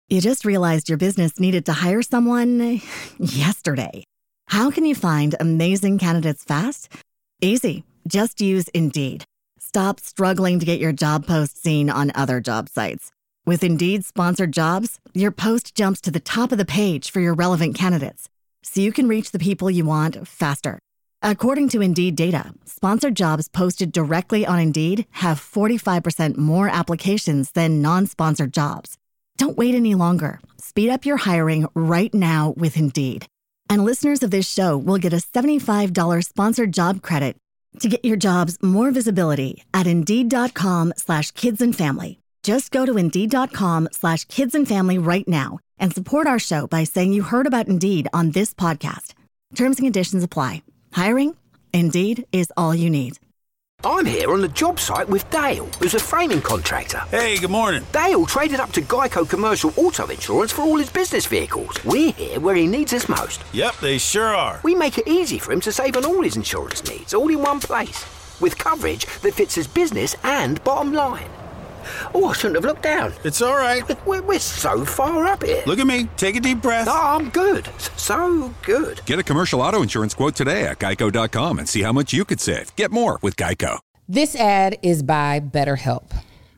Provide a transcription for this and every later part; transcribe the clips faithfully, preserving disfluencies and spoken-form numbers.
You just realized your business needed to hire someone yesterday. How can you find amazing candidates fast? Easy. Just use Indeed. Stop struggling to get your job post seen on other job sites. With Indeed sponsored jobs, your post jumps to the top of the page for your relevant candidates, so you can reach the people you want faster. According to Indeed data, sponsored jobs posted directly on Indeed have forty-five percent more applications than non-sponsored jobs. Don't wait any longer. Speed up your hiring right now with Indeed. And listeners of this show will get a seventy-five dollars sponsored job credit to get your jobs more visibility at Indeed.com slash kids and family. Just go to Indeed.com slash kids and family right now and support our show by saying you heard about Indeed on this podcast. Terms and conditions apply. Hiring? Indeed is all you need. I'm here on the job site with Dale, who's a framing contractor. Hey, good morning. Dale traded up to Geico Commercial Auto Insurance for all his business vehicles. We're here where he needs us most. Yep, they sure are. We make it easy for him to save on all his insurance needs, all in one place, with coverage that fits his business and bottom line. Oh, I shouldn't have looked down. It's all right. We're, we're so far up here. Look at me. Take a deep breath. Oh, I'm good. So good. Get a commercial auto insurance quote today at geico dot com and see how much you could save. Get more with Geico. This ad is by BetterHelp.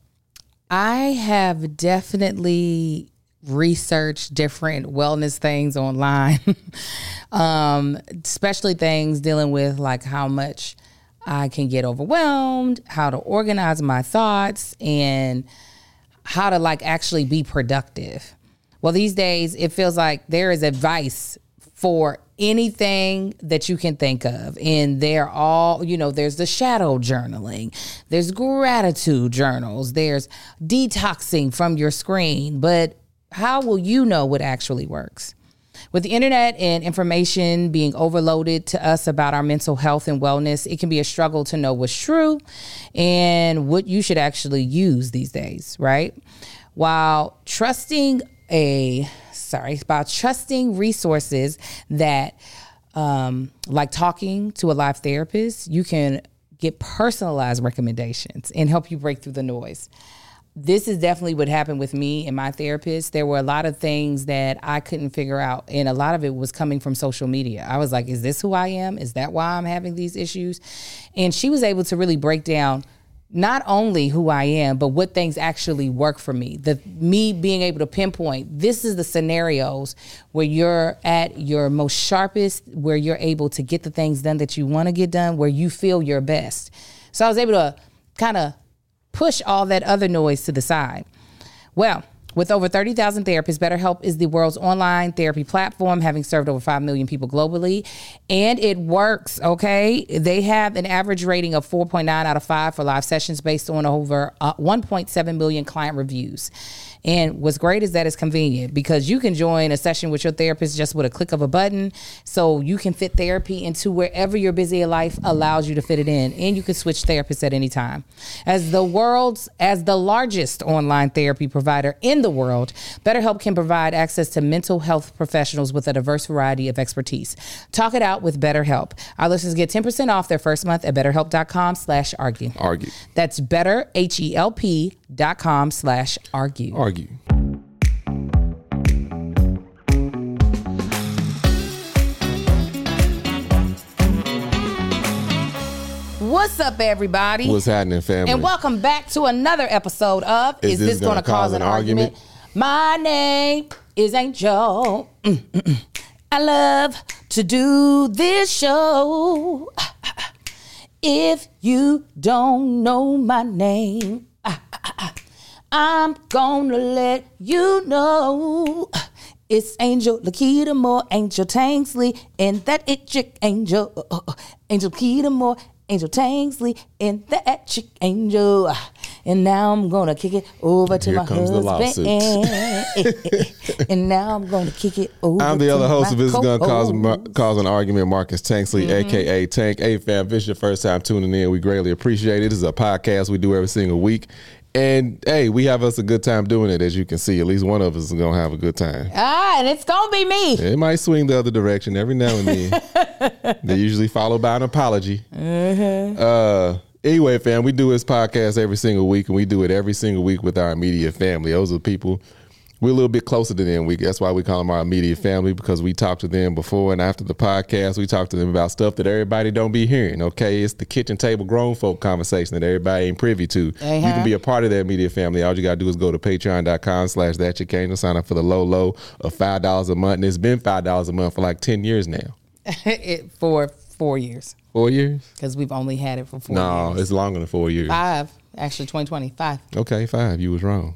I have definitely researched different wellness things online, um, especially things dealing with like how much I can get overwhelmed, how to organize my thoughts, and how to like actually be productive. Well, these days it feels like there is advice for anything that you can think of. And they're all, you know, there's the shadow journaling, there's gratitude journals, there's detoxing from your screen. But how will you know what actually works? With the internet and information being overloaded to us about our mental health and wellness, it can be a struggle to know what's true and what you should actually use these days, right? While trusting a, sorry, about trusting resources that, um, like talking to a live therapist, you can get personalized recommendations and help you break through the noise. This is definitely what happened with me and my therapist. There were a lot of things that I couldn't figure out, and a lot of it was coming from social media. I was like, is this who I am? Is that why I'm having these issues? And she was able to really break down not only who I am, but what things actually work for me. The me being able to pinpoint, this is the scenarios where you're at your most sharpest, where you're able to get the things done that you want to get done, where you feel your best. So I was able to kind of push all that other noise to the side. Well, with over thirty thousand therapists, BetterHelp is the world's online therapy platform, having served over five million people globally. And it works, okay? They have an average rating of four point nine out of five for live sessions based on over uh, one point seven million client reviews. And what's great is that it's convenient because you can join a session with your therapist just with a click of a button. So you can fit therapy into wherever your busy life allows you to fit it in. And you can switch therapists at any time. As the world's, as the largest online therapy provider in the world, BetterHelp can provide access to mental health professionals with a diverse variety of expertise. Talk it out with BetterHelp. Our listeners get ten percent off their first month at betterhelp.com slash argue. Argue. That's better, H E L P dot com slash argue. Argue. What's up, everybody? What's happening, family? And welcome back to another episode of Is, Is This, this Gonna, Gonna Cause an, an argument? argument? My name is Angel. Mm-mm-mm. I love to do this show. If you don't know my name, I'm gonna let you know. It's Angel Lakita Moore, Angel Tanksley, and that it chick Angel. Uh, uh, Angel Lakita Moore, Angel Tanksley, and that chick Angel. And now I'm gonna kick it over to Here my comes husband. The And now I'm gonna kick it over. I'm the to other host of This Is Gonna Cause, co-host. cause an Argument, Marcus Tanksley, mm-hmm. A K A Tank. Hey, fam, if this is your first time tuning in, we greatly appreciate it. This is a podcast we do every single week. And, hey, we have us a good time doing it, as you can see. At least one of us is going to have a good time. Ah, and it's going to be me. It might swing the other direction every now and then. They usually follow by an apology. Mm-hmm. Uh, anyway, fam, we do this podcast every single week, and we do it every single week with our immediate family. Those are the people we're a little bit closer to them. We that's why we call them our immediate family, because we talk to them before and after the podcast. We talk to them about stuff that everybody don't be hearing. Okay, it's the kitchen table grown folk conversation that everybody ain't privy to. Uh-huh. You can be a part of that immediate family. All you gotta do is go to patreon dot com slash that chick angel, sign up for the low low of five dollars a month, and it's been five dollars a month for like ten years now. it, for four years. Four years? Because we've only had it for four no, years. No, it's longer than four years. Five. Actually, twenty twenty, five. Okay, five. You was wrong.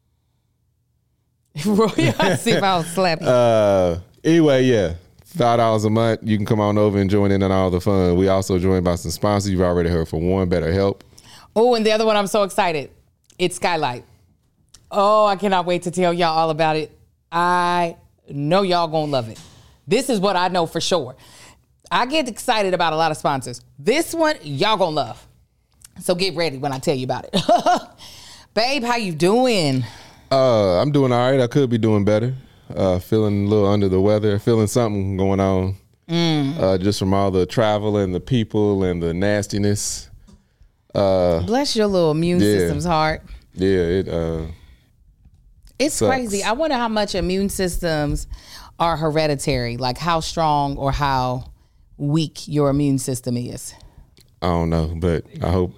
I see if I was slapping. Uh, anyway, yeah. five dollars a month. You can come on over and join in on all the fun. We also joined by some sponsors. You've already heard from one, BetterHelp. Oh, and the other one, I'm so excited. It's Skylight. Oh, I cannot wait to tell y'all all about it. I know y'all gonna love it. This is what I know for sure. I get excited about a lot of sponsors. This one, y'all gonna love. So get ready when I tell you about it. Babe, how you doing? Uh, I'm doing all right. I could be doing better. Uh, feeling a little under the weather. Feeling something going on. Mm. Uh, just from all the travel and the people and the nastiness. Uh, Bless your little immune yeah. system's heart. Yeah, it. Uh, it's sucks. crazy. I wonder how much immune systems are hereditary. Like how strong or how weak your immune system is. I don't know, but I hope.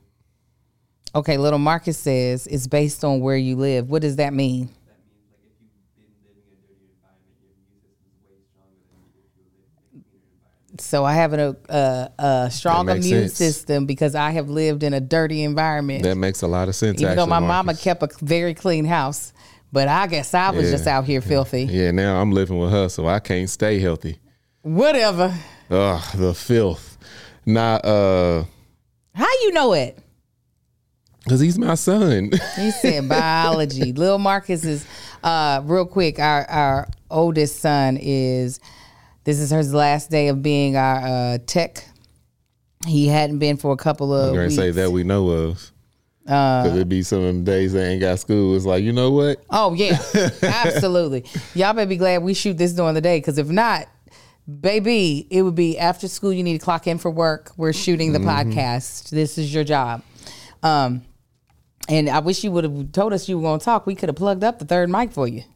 Okay, little Marcus says it's based on where you live. What does that mean? That means like if you've been living in a dirty environment, your immune system is way stronger than if you live in a cleaner environment. So I have a, a, a strong immune sense. system because I have lived in a dirty environment. That makes a lot of sense. Even actually, though my Marcus. mama kept a very clean house, but I guess I was Yeah. just out here filthy. Yeah, now I'm living with her, so I can't stay healthy. Whatever. Ugh, the filth. Not uh, How you know it? cause he's my son. He said biology. Lil Marcus is, uh, real quick, our, our oldest son is, this is his last day of being our uh, tech. He hadn't been for a couple of I'm gonna weeks. say that we know of. Uh, Cause it be some of them days they ain't got school. It's like, you know what? Oh, yeah, absolutely. Y'all better be glad we shoot this during the day, because if not, baby, it would be after school. You need to clock in for work. We're shooting the mm-hmm. podcast. This is your job. Um, and I wish you would have told us you were going to talk. We could have plugged up the third mic for you.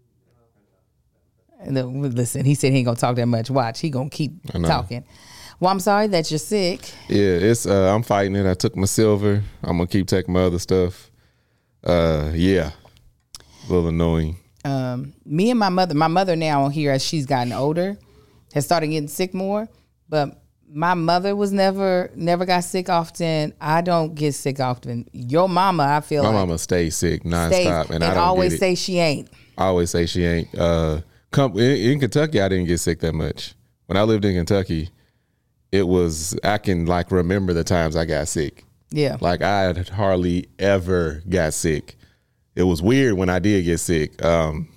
And then, listen, he said he ain't going to talk that much. Watch, he going to keep talking. Well, I'm sorry that you're sick. Yeah, it's. Uh, I'm fighting it. I took my silver. I'm gonna keep taking my other stuff. Uh, yeah, a little annoying. Um, me and my mother. My mother now here, as she's gotten older, has started getting sick more. But my mother was never, never got sick often. I don't get sick often. Your mama, I feel my like mama stays sick nonstop, stays, and, and I don't always get it. say she ain't. I always say she ain't. Uh, come in, in Kentucky, I didn't get sick that much. When I lived in Kentucky, it was, I can like remember the times I got sick. Yeah. Like I had hardly ever got sick. It was weird when I did get sick. Um,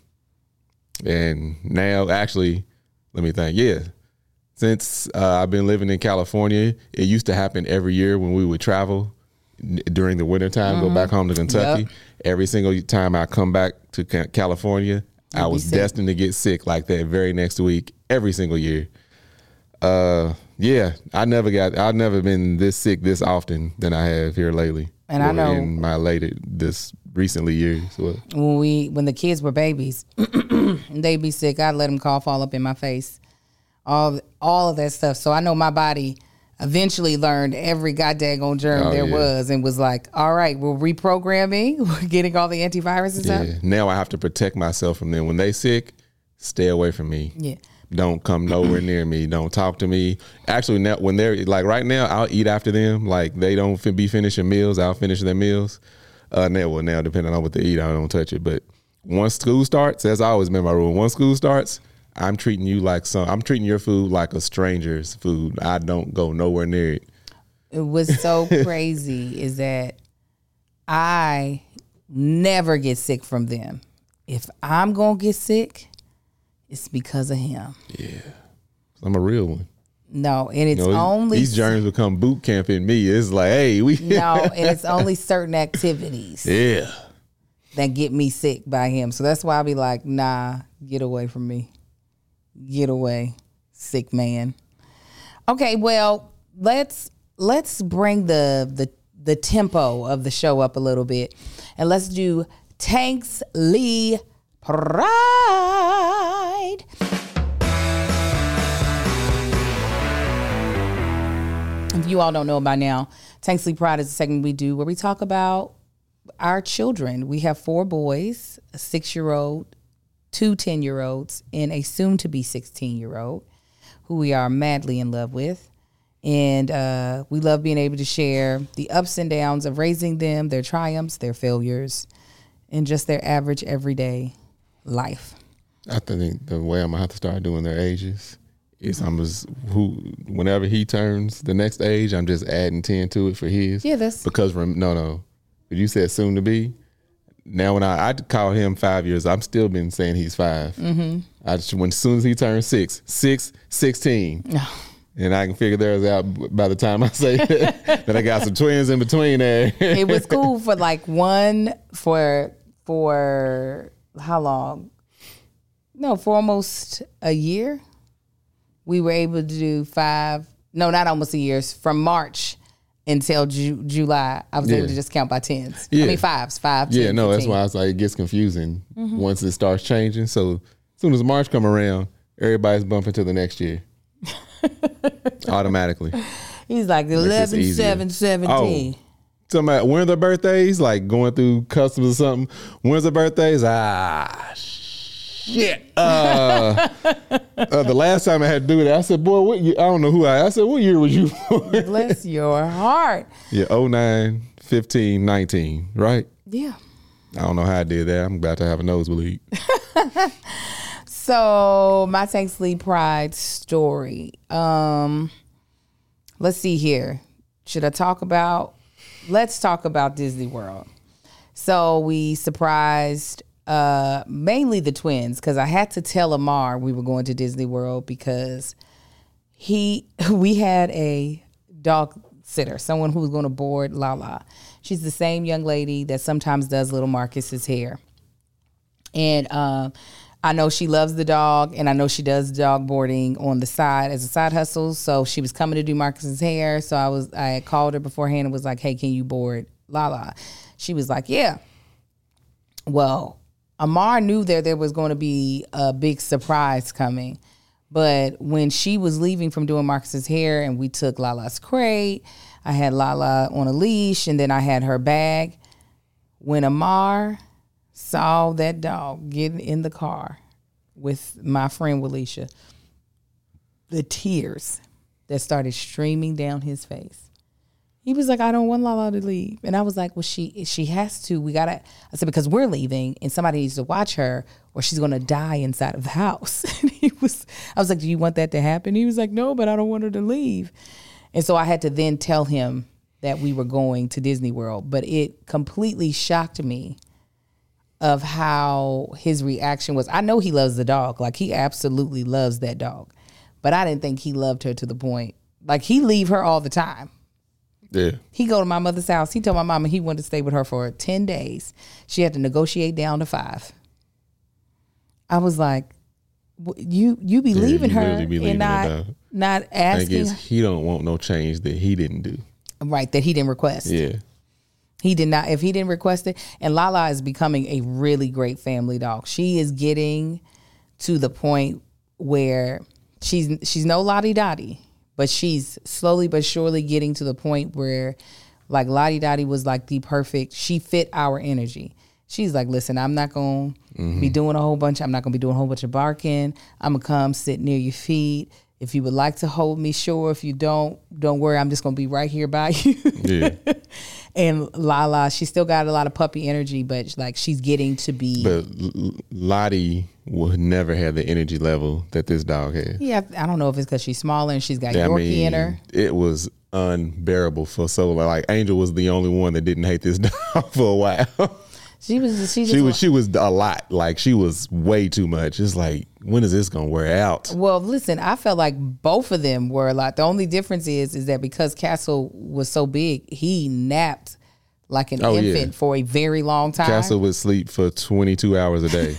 and now actually, let me think. Yeah. Since uh, I've been living in California, it used to happen every year when we would travel n- during the wintertime, mm-hmm. go back home to Kentucky. Yep. Every single time I come back to ca- California, You'd I was destined to get sick like that very next week, every single year. Uh, yeah, I never got, I've never been this sick this often than I have here lately. And I know in my later, this recently years. So. When we, when the kids were babies, they'd be sick. I'd let them cough all up in my face, all, all of that stuff. So I know my body eventually learned every goddamn germ oh, there yeah. was and was like, all right, we're reprogramming, we're getting all the antiviruses yeah. out. Now I have to protect myself from them. When they sick, stay away from me. Yeah. Don't come nowhere near me. Don't talk to me. Actually, now when they're like right now, I'll eat after them. Like they don't fin- be finishing meals, I'll finish their meals. Uh, now, well, now depending on what they eat, I don't touch it. But once school starts, as I always been my rule, once school starts, I'm treating you like some. I'm treating your food like a stranger's food. I don't go nowhere near it. It was so crazy is that I never get sick from them. If I'm gonna get sick, it's because of him. Yeah. I'm a real one. No, and it's you know, only... These germs become boot camp in me. It's like, hey, we... No, and it's only certain activities. Yeah. That get me sick by him. So that's why I'll be like, nah, get away from me. Get away, sick man. Okay, well, let's let's bring the the the tempo of the show up a little bit. And let's do Tanks Lee Pride. If you all don't know by now, Tank Sleep Pride is a segment we do where we talk about our children. We have four boys, a six-year-old, two ten-year-olds, and a soon-to-be sixteen-year-old who we are madly in love with. And uh, we love being able to share the ups and downs of raising them, their triumphs, their failures, and just their average everyday life. I think the way I'm gonna have to start doing their ages is I'm just who whenever he turns the next age, I'm just adding ten to it for his. Yeah, that's because rem- no, no, you said soon to be. Now when I I call him five years, I'm still been saying he's five. Mm-hmm. I just, when as soon as he turns six, six, sixteen. And I can figure theirs out by the time I say that, that I got some twins in between there. It was cool for like one for for how long? No, for almost a year. We were able to do five. No, not almost a year. From March until Ju- July, I was Yeah. able to just count by tens. Yeah. I mean fives, five. Yeah, ten, no, that's fifteen. why I was like, it gets confusing Mm-hmm. once it starts changing. So as soon as March come around, everybody's bumping to the next year. Automatically. He's like eleven, easier. seven, seventeen. Oh, somebody, when are their birthdays? Like going through customs or something. When's their birthdays? Ah, shit. Uh, uh, the last time I had to do that, I said, boy, what year? I don't know who I I said, what year was you born? Bless your heart. Yeah, oh nine, fifteen, nineteen, right? Yeah. I don't know how I did that. I'm about to have a nosebleed. So my Tank Sleep Pride story. Um, let's see here. Should I talk about? Let's talk about Disney World. So we surprised uh, mainly the twins because I had to tell Amar we were going to Disney World because he we had a dog sitter, someone who was going to board Lala. She's the same young lady that sometimes does little Marcus's hair, and. Uh, I know she loves the dog, and I know she does dog boarding on the side as a side hustle. So she was coming to do Marcus's hair. So I was, I had called her beforehand and was like, "Hey, can you board Lala?" She was like, "Yeah." Well, Amar knew that there was going to be a big surprise coming, but when she was leaving from doing Marcus's hair, and we took Lala's crate, I had Lala on a leash, and then I had her bag. When Amar saw that dog getting in the car with my friend Walisha, the tears that started streaming down his face. He was like, "I don't want Lala to leave." And I was like, well, she she has to. We got to. I said, because we're leaving and somebody needs to watch her or she's going to die inside of the house. And he was, I was like, "Do you want that to happen?" He was like, "No, but I don't want her to leave." And so I had to then tell him that we were going to Disney World. But it completely shocked me of how his reaction was. I know he loves the dog. Like, he absolutely loves that dog. But I didn't think he loved her to the point. Like, he leave her all the time. Yeah. He go to my mother's house. He told my mama he wanted to stay with her for ten days. She had to negotiate down to five. I was like, you you be Yeah, leaving you her literally be leaving and not, her, dog. not I asking. guess he don't want no change that he didn't do. Right, that he didn't request. Yeah. He did not, if he didn't request it. And Lala is becoming a really great family dog. She is getting to the point where she's she's no Lottie Dottie, but she's slowly but surely getting to the point where, like, Lottie Dottie was like the perfect, she fit our energy. She's like, "Listen, I'm not going to mm-hmm. be doing a whole bunch. I'm not going to be doing a whole bunch of barking. I'm going to come sit near your feet. If you would like to hold me, sure. If you don't, don't worry. I'm just going to be right here by you." Yeah. And Lala, she still got a lot of puppy energy, but like she's getting to be. But L- Lottie would never have the energy level that this dog has. Yeah, I don't know if it's because she's smaller and she's got I Yorkie mean, in her. It was unbearable for so long. Like, Angel was the only one that didn't hate this dog for a while. She was. She, just She was she was a lot. Like, she was way too much. It's like, when is this gonna wear out? Well, listen, I felt like both of them were a lot. The only difference is is that because Castle was so big, he napped like an Oh, infant yeah. for a very long time. Castle would sleep for twenty-two hours a day.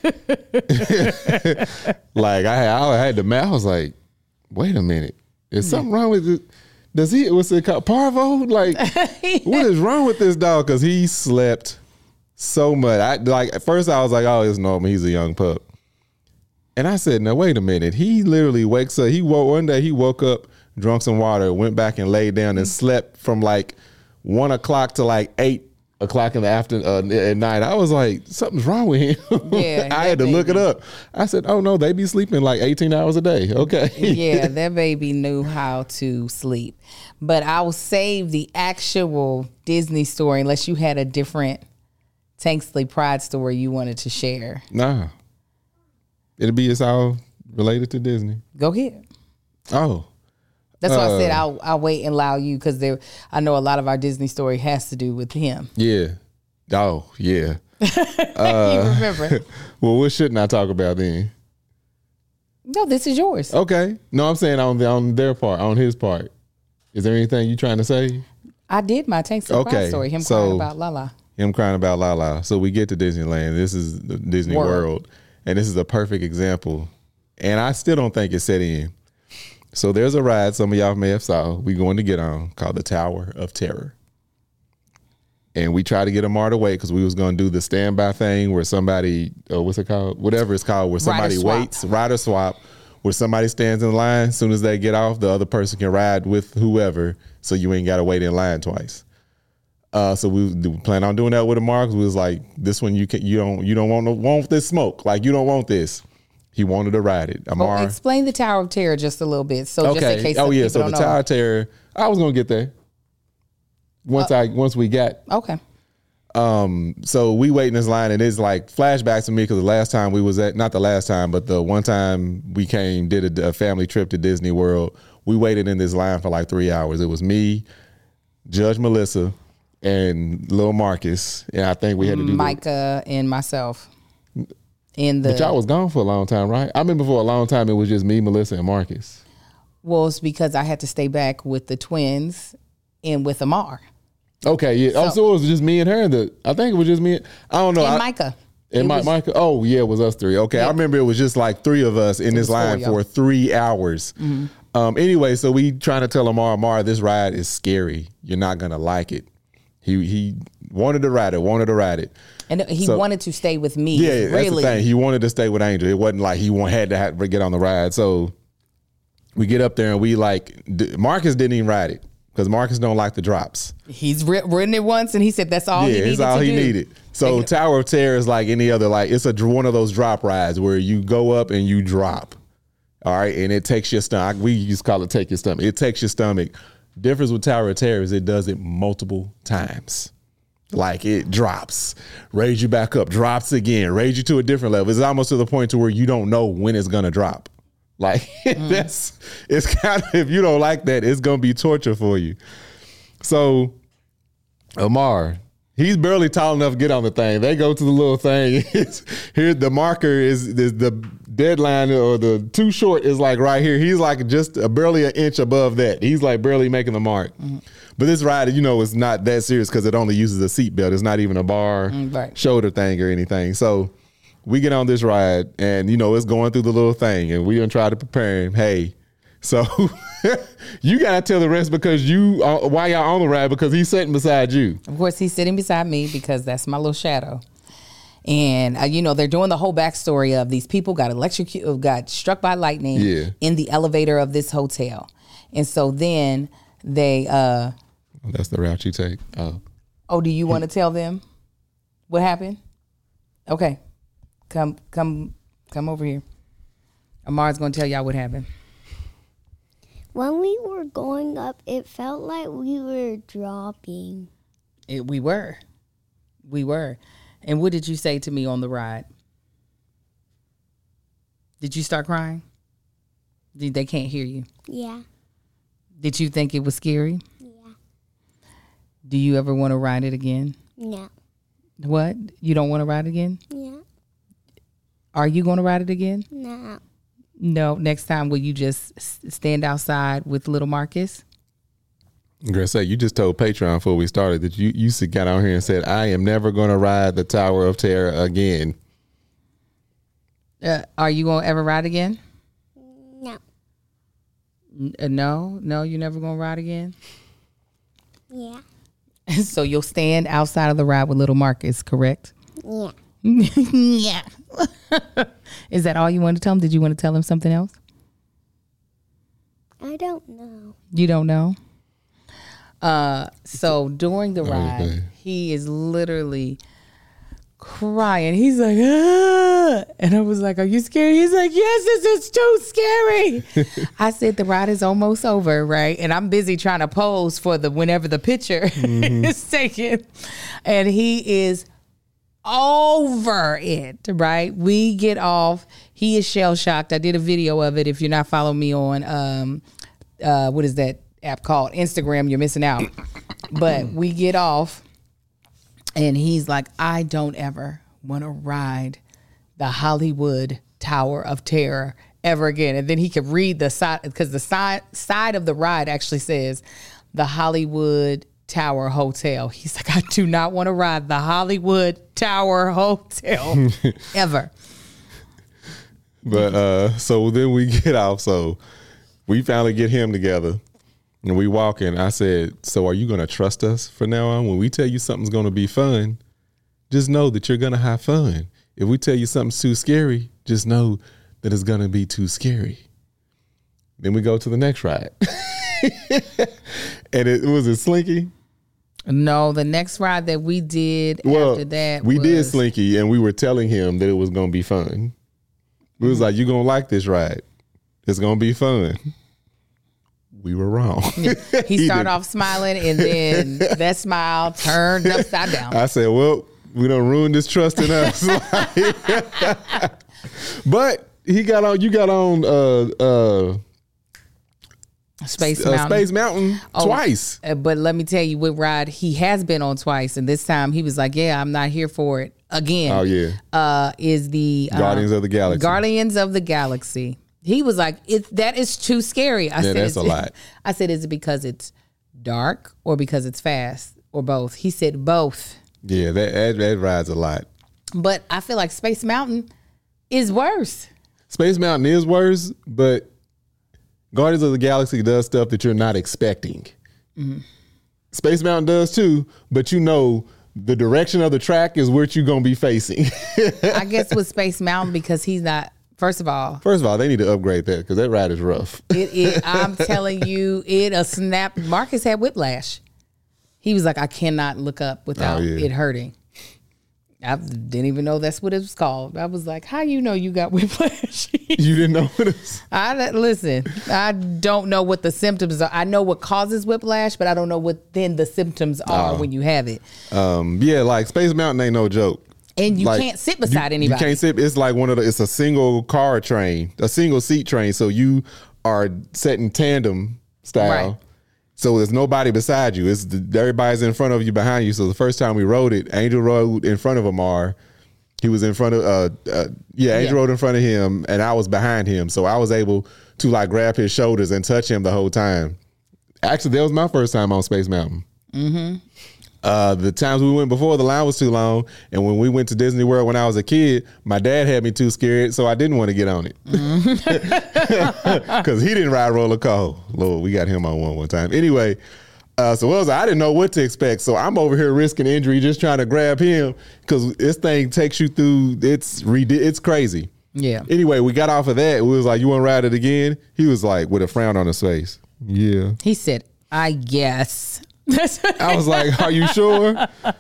Like, I had, I had to mouth. I was like, wait a minute, is something wrong with it? Does he? What's it called? Parvo? Like, what is wrong with this dog? Because he slept so much. I like at first I was like, oh, it's normal. He's a young pup. And I said, no, wait a minute. He literally wakes up. He woke one day. He woke up, drunk some water, went back and laid down and slept from like one o'clock to like eight o'clock in the afternoon uh, at night. I was like, something's wrong with him. Yeah, I had to baby. look it up. I said, oh no, they be sleeping like eighteen hours a day. Okay. Yeah, that baby knew how to sleep. But I'll save the actual Disney story unless you had a different Tanksley Pride story you wanted to share. Nah. It'll be it's all related to Disney. Go ahead. Oh. That's why I said Uh, I'll, I'll wait and allow you because there. I know a lot of our Disney story has to do with him. Yeah. Oh, yeah. you remember? Well, what shouldn't I talk about then? No, this is yours. Okay. No, I'm saying on the, on their part, on his part. Is there anything you trying to say? I did my Tanksley Okay, Pride story. Him so- crying about Lala. Him crying about Lala. So we get to Disneyland. This is the Disney World. World. And this is a perfect example. And I still don't think it's set in. So there's a ride some of y'all may have saw. We going to get on called the Tower of Terror. And we try to get Amar to wait because we was going to do the standby thing where somebody, uh, what's it called? Whatever it's called, where somebody swap. waits, rider swap, where somebody stands in line. As soon as they get off, the other person can ride with whoever, so you ain't got to wait in line twice. Uh, so we do- plan on doing that with Amar because we was like, this one you can, you don't, you don't want no, want this smoke, like you don't want this. He wanted to ride it. Amar, Well, explain the Tower of Terror just a little bit. So just in case oh some yeah, people so don't the know. Tower of Terror. I was gonna get there once I once we got. Okay. Um, so we wait in this line, and it's like flashbacks to me because the last time we was at, not the last time, but the one time we came, did a, a family trip to Disney World. We waited in this line for like three hours. It was me, Judge Melissa, and Lil Marcus, and I think we had to do. Micah and myself. In the But y'all was gone for a long time, right? I remember for a long time it was just me, Melissa, and Marcus. well, it's because I had to stay back with the twins and with Amar Okay, yeah. oh, So- so it was just me and her. That I think it was just me. I don't know. and I, Micah. And It my, was- Micah. Oh yeah, it was us three. Okay, I remember it was just like three of us in this was four, line y'all. for three hours. Um. Anyway, so we trying to tell Amar, Amar, this ride is scary. You're not gonna like it. He he wanted to ride it. Wanted to ride it. And he So- wanted to stay with me. Yeah, that's the really. thing. He wanted to stay with Angel. It wasn't like he want, had to have, get on the ride. So we get up there and we like d- Marcus didn't even ride it because Marcus don't like the drops. He's ri- ridden it once, and he said that's all yeah, he needed it's all to he do. needed. So Tower of Terror is like any other, like it's a dr- one of those drop rides where you go up and you drop. All right, and it takes your stomach. We used to call it take your stomach. It takes your stomach. Difference with Tower of Terror is it does it multiple times. Like it drops, raise you back up, drops again, raise you to a different level. It's almost to the point to where you don't know when it's gonna drop. Like that's it's kind of, if you don't like that, it's gonna be torture for you. So Amar, he's barely tall enough to get on the thing. They go to the little thing. It's, here the marker is, is the deadline or the too short is like right here. He's like just a, barely an inch above that. He's like barely making the mark. Mm-hmm. But this ride, you know, is not that serious because it only uses a seatbelt. It's not even a bar Mm, right. shoulder thing or anything. So we get on this ride and, you know, it's going through the little thing and we gonna try to prepare him. Hey, so you gotta tell the rest because you, uh, why y'all on the ride because he's sitting beside you. Of course, he's sitting beside me because that's my little shadow. And uh, you know they're doing the whole backstory of these people got electrocuted, got struck by lightning Yeah. in the elevator of this hotel, and so then they. Uh, That's the route you take. Oh, oh, do you want to tell them what happened? Okay, come, come, come over here. Amar's gonna tell y'all what happened. When we were going up, it felt like we were dropping. It, we were, we were. And what did you say to me on the ride? Did you start crying? Did- They can't hear you. Yeah, Did you think it was scary? yeah, Do you ever want to ride it again? no, What? You don't want to ride it again? yeah, Are you going to ride it again? no. No. Next time, will you just s- stand outside with little Marcus? girl, say you just told Patreon before we started that you you got on here and said I am never going to ride the Tower of Terror again. Uh, are you going to ever ride again? No, N- uh, no. No, you're never going to ride again? yeah, So you'll stand outside of the ride with little Marcus, correct? Yeah. Yeah. Is that all you wanted to tell him? Did you want to tell him something else? I don't know. You don't know? Uh, so during the ride, Okay. he is literally crying. He's like, ah. And I was like, are you scared? He's like, yes, this is too scary. I said, the ride is almost over, right? And I'm busy trying to pose for the whenever the picture mm-hmm. is taken. And he is over it, right? We get off. He is shell shocked. I did a video of it. If you're not following me on, um, uh, what is that app called? Instagram, you're missing out. But we get off. And he's like, I don't ever want to ride the Hollywood Tower of Terror ever again. And then he could read the side, because the side side of the ride actually says the Hollywood Tower Hotel. He's like, I do not want to ride the Hollywood Tower Hotel ever. But uh, so then we get off. So we finally get him together. And we walk in. I said, so are you going to trust us from now on? When we tell you something's going to be fun, just know that you're going to have fun. If we tell you something's too scary, just know that it's going to be too scary. Then we go to the next ride. And it was it Slinky? No, the next ride that we did well, after that we was... did Slinky, and we were telling him that it was going to be fun. We was mm-hmm. like, you're going to like this ride. It's going to be fun. We were wrong. He, he started off smiling, and then that smile turned upside down. I said, well, we done ruined this trust in us. But he got on, you got on uh, uh, Space uh, Mountain, Space Mountain oh, twice. Uh, but let me tell you what ride he has been on twice. And this time he was like, yeah, I'm not here for it again. Oh, yeah. Uh, is the Guardians um, of the Galaxy. Guardians of the Galaxy. He was like, it, that is too scary. I yeah, said, that's a lot. I said, is it because it's dark or because it's fast or both? He said both. Yeah, that, that, that ride's a lot. But I feel like Space Mountain is worse. Space Mountain is worse, but Guardians of the Galaxy does stuff that you're not expecting. Mm-hmm. Space Mountain does too, but you know the direction of the track is what you're going to be facing. I guess with Space Mountain, because he's not... First of all, first of all, they need to upgrade that because that ride is rough. It, it, I'm telling you, it a snap. Marcus had whiplash. He was like, I cannot look up without oh, yeah. it hurting. I didn't even know that's what it was called. I was like, how you know you got whiplash? You didn't know what it was? I listen. I don't know what the symptoms are. I know what causes whiplash, but I don't know what then the symptoms are oh. when you have it. Um, yeah, like Space Mountain ain't no joke. And you like, can't sit beside you, anybody. You can't sit. It's like one of the. It's a single car train, a single seat train. So you are set in tandem style. Right. So there's nobody beside you. It's the, everybody's in front of you, behind you. So the first time we rode it, Angel rode in front of Amar. He was in front of. Uh, uh, yeah, Angel yeah. rode in front of him, and I was behind him. So I was able to like grab his shoulders and touch him the whole time. Actually, that was my first time on Space Mountain. Mm-hmm. Uh, the times we went before, the line was too long. And when we went to Disney World when I was a kid, my dad had me too scared, so I didn't want to get on it. Because mm-hmm. he didn't ride roller coaster. Lord, we got him on one one time. Anyway, uh, so was, I didn't know what to expect. So I'm over here risking injury just trying to grab him because this thing takes you through, it's it's crazy. Yeah. Anyway, we got off of that. We was like, you want to ride it again? He was like, with a frown on his face. Yeah. He said, I guess. I was like, are you sure?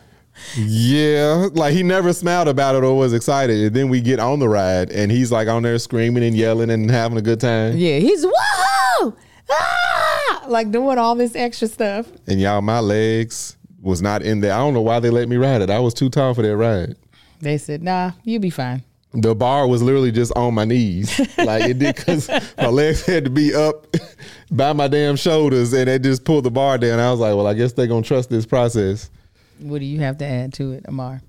Yeah. Like he never smiled about it or was excited. And then we get on the ride and he's like on there screaming and yelling and having a good time. Yeah. He's whoa, ah! Like doing all this extra stuff. And y'all, my legs was not in there. I don't know why they let me ride it. I was too tall for that ride. They said, nah, you'll be fine. The bar was literally just on my knees. Like it did, because my legs had to be up by my damn shoulders and they just pulled the bar down. I was like, well, I guess they're going to trust this process. What do you have to add to it, Amar?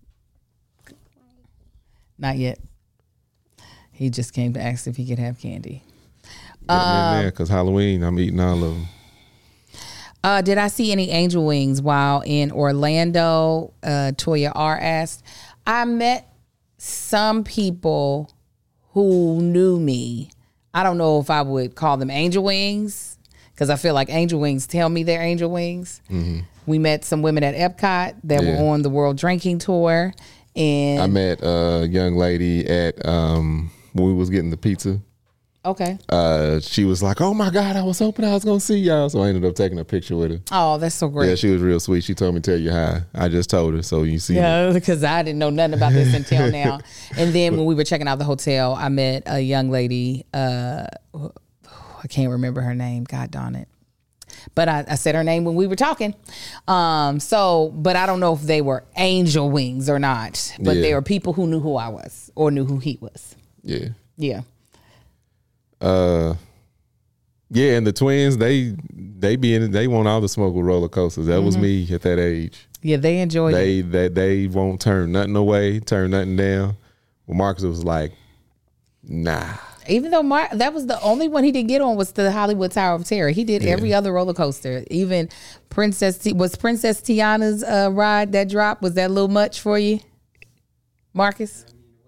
Not yet. He just came to ask if he could have candy. Yeah, because um, Halloween, I'm eating all of them. Uh, did I see any angel wings while in Orlando? Uh, Toya R asked. I met some people who knew me. I don't know if I would call them angel wings because I feel like angel wings tell me they're angel wings. Mm-hmm. We met some women at Epcot that Yeah. were on the World Drinking Tour. And I met a young lady at um, when we was getting the pizza. Okay. Uh, she was like, "Oh my God, I was hoping I was gonna see y'all." So I ended up taking a picture with her. Oh, that's so great. Yeah, she was real sweet. She told me to tell you hi. I just told her, so you see. Yeah, because I didn't know nothing about this until now. And then when we were checking out the hotel, I met a young lady. Uh, I can't remember her name. God darn it. But I, I said her name when we were talking. Um, so, but I don't know if they were angel wings or not. But Yeah. they were people who knew who I was or knew who he was. Yeah. Yeah. Uh, yeah, and the twins, they they be in. They want all the smoke with roller coasters. That was me at that age. Yeah, they enjoyed it. They they they won't turn nothing away, turn nothing down. Well, Marcus was like, nah. Even though Mar- that was the only one he didn't get on was the Hollywood Tower of Terror. He did every other roller coaster. Even Princess T- was Princess Tiana's uh, ride that drop. Was that a little much for you, Marcus?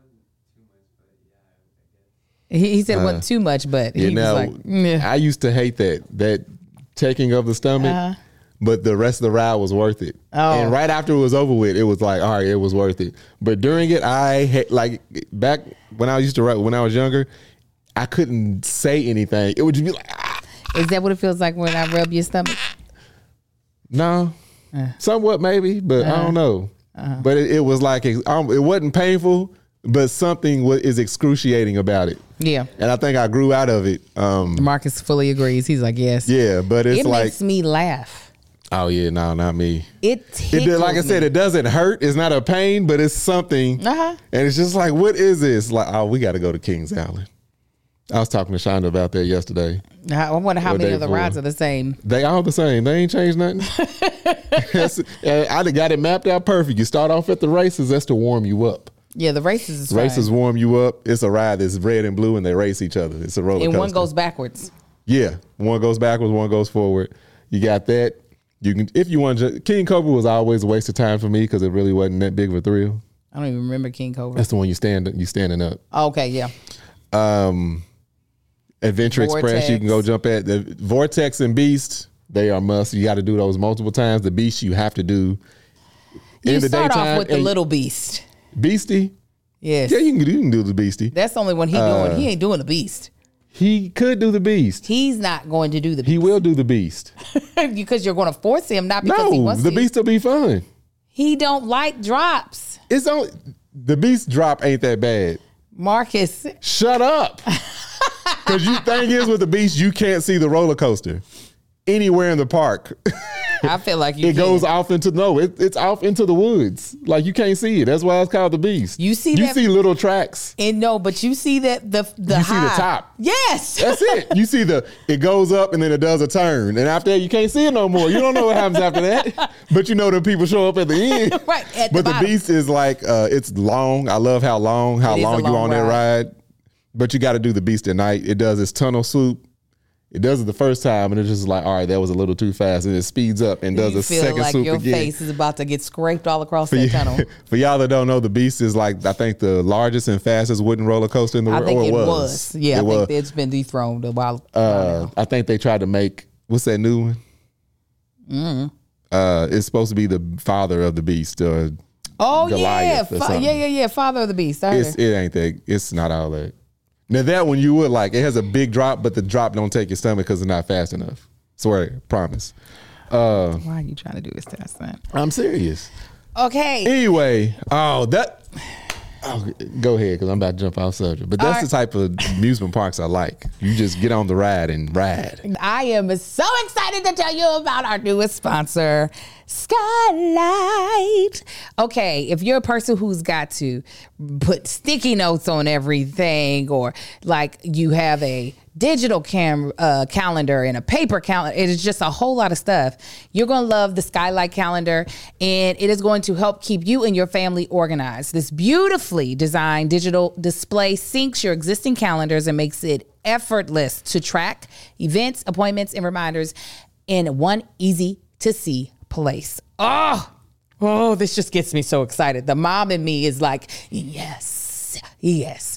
He, he said it wasn't too much, but Yeah, he now was like, yeah. I used to hate that that taking of the stomach, Uh-huh. but the rest of the ride was worth it. Oh. And right after it was over with, it was like, all right, it was worth it. But during it, I ha- like back when I used to ride when I was younger, I couldn't say anything. It would just be like, ah. Is that what it feels like when I rub your stomach? No, Uh. somewhat maybe, but I don't know. Uh-huh. But it, it was like it, um, it wasn't painful, but something wa- is excruciating about it. Yeah. And I think I grew out of it. Um, Marcus fully agrees. He's like, yes. yeah, but it's It like, makes me laugh. oh yeah, no, not me. It It tickles did, like I said, me. it doesn't hurt. It's not a pain, but it's something. Uh-huh. And it's just like, what is this? Like, oh, we got to go to Kings Island. I was talking to Shonda about that yesterday. I wonder how Or many day of the before. rides are the same. They all the same. They ain't changed nothing. That's- uh, I done got it mapped out perfect. You start off at the races. That's to warm you up. Yeah, the races is Races fine. warm you up. It's a ride that's red and blue, and they race each other. It's a roller And coaster. one goes backwards. Yeah, one goes backwards, one goes forward. You got that. You can, if you want. to, King Cobra was always a waste of time for me because it really wasn't that big of a thrill. I don't even remember King Cobra. That's the one you stand, you standing up. Okay, yeah. Um, Adventure Express, you can go Vortex. jump at the Vortex and Beast. They are must. You got to do those multiple times. The Beast you have to do You in the start daytime. off with the and little beast. Beastie. Yes. Yeah, you can, you can do the Beastie. That's the only one he Uh, doing. He ain't doing the beast. He could do the Beast. He's not going to do the He beast. will do the Beast. because you're going to force him, not because he No, wants the to. Beast will be fun. He don't like drops. It's only the Beast drop ain't that bad. Marcus, Shut up. Because you thing is with the Beast, you can't see the roller coaster anywhere in the park. I feel like you it can. goes off into no, it, it's off into the woods. Like you can't see it. That's why it's called the Beast. You see you that- see little tracks. And no, but you see that the the You see the high. top. Yes. That's it. You see the it goes up and then it does a turn, and after that you can't see it no more. You don't know what happens after that, but you know the people show up at the end. Right, at the but the, bottom. Beast is like uh, it's long. I love how long how It is a long you long on that ride. ride. But you got to do the Beast at night. It does its tunnel swoop. It does it the first time, and it's just like, all right, that was a little too fast, and it speeds up and does you a feel second like swoop your again. face is about to get scraped all across For, that y- tunnel. for y'all that don't know, the Beast is like I think the largest and fastest wooden roller coaster in the I world. think Or it was. was. Yeah, it I was. think it's been dethroned a while. Uh, I think they tried to make what's that new one? Mm-hmm. Uh, it's supposed to be the father of the Beast. Or oh yeah, Goliath or Fa- something. yeah, yeah, yeah. Father of the Beast. I heard it's it. it ain't that. It's not all that. Now that one you would like. It has a big drop, but the drop don't take your stomach because it's not fast enough. Swear, promise. Uh, Why are you trying to do this to us, son? I'm serious. Okay. Anyway, oh that. Oh, go ahead, because I'm about to jump off subject. But that's All the type of amusement parks I like. You just get on the ride and ride. I am so excited to tell you about our newest sponsor, Skylight. Okay, if you're a person who's got to put sticky notes on everything, or like you have a digital cam uh, calendar and a paper calendar, it is just a whole lot of stuff. You're going to love the Skylight calendar, and it is going to help keep you and your family organized. This beautifully designed digital display syncs your existing calendars and makes it effortless to track events, appointments, and reminders in one easy to see place. Oh, oh, this just gets me so excited. The mom in me is like, yes, yes.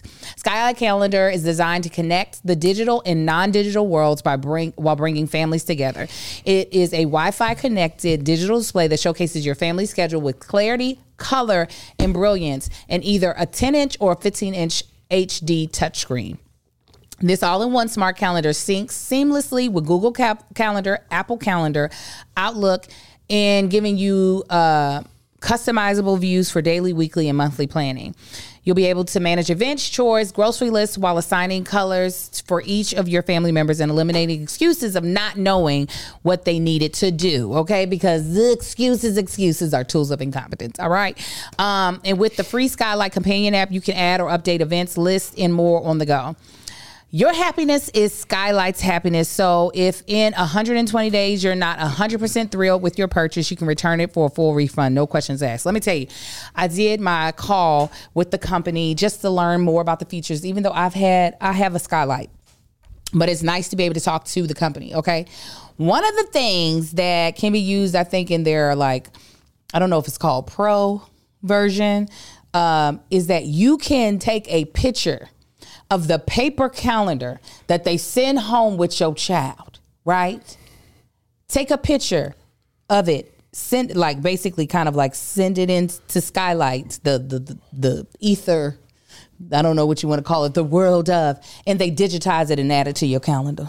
Skylight Calendar is designed to connect the digital and non-digital worlds by bring while bringing families together. It is a Wi-Fi connected digital display that showcases your family schedule with clarity, color, and brilliance in either a ten inch or a fifteen inch H D touchscreen. This all-in-one smart calendar syncs seamlessly with Google Cap- Calendar, Apple Calendar, Outlook, and giving you uh, customizable views for daily, weekly, and monthly planning. You'll be able to manage events, chores, grocery lists while assigning colors for each of your family members and eliminating excuses of not knowing what they needed to do, okay? Because the excuses, excuses are tools of incompetence, all right? Um, and with the free Skylight Companion app, you can add or update events, lists, and more on the go. Your happiness is Skylight's happiness. So if in one hundred twenty days you're not one hundred percent thrilled with your purchase, you can return it for a full refund. No questions asked. Let me tell you, I did my call with the company just to learn more about the features, even though I've had, I have a Skylight. But it's nice to be able to talk to the company, okay? One of the things that can be used, I think, in their, like, I don't know if it's called Pro version, um, is that you can take a picture of the paper calendar that they send home with your child, right? Take a picture of it, send like basically kind of like send it in to Skylight, the the the, the ether, I don't know what you want to call it, the world of, and they digitize it and add it to your calendar.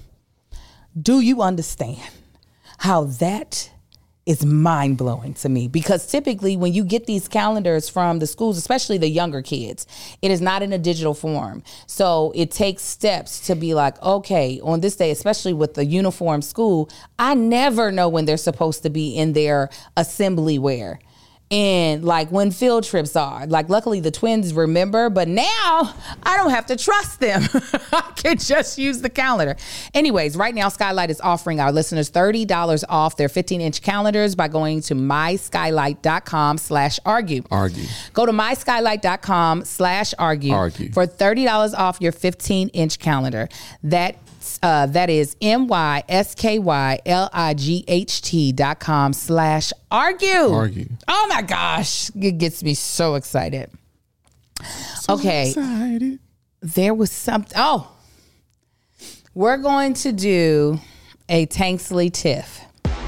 Do you understand how that is mind-blowing to me? Because typically when you get these calendars from the schools, especially the younger kids, it is not in a digital form. So it takes steps to be like, okay, on this day, especially with the uniform school, I never know when they're supposed to be in their assembly wear. And like when field trips are, like luckily the twins remember, but now I don't have to trust them. I can just use the calendar. Anyways, right now Skylight is offering our listeners thirty dollars off their fifteen inch calendars by going to myskylight.com slash argue. Argue. Go to myskylight.com slash argue. Argue. For thirty dollars off your fifteen inch calendar. That Uh, that is M-Y-S-K-Y-L-I-G-H-T dot com slash argue. Argue. Oh my gosh. It gets me so excited. So okay. excited. There was something. Oh, we're going to do a Tanksley Tiff.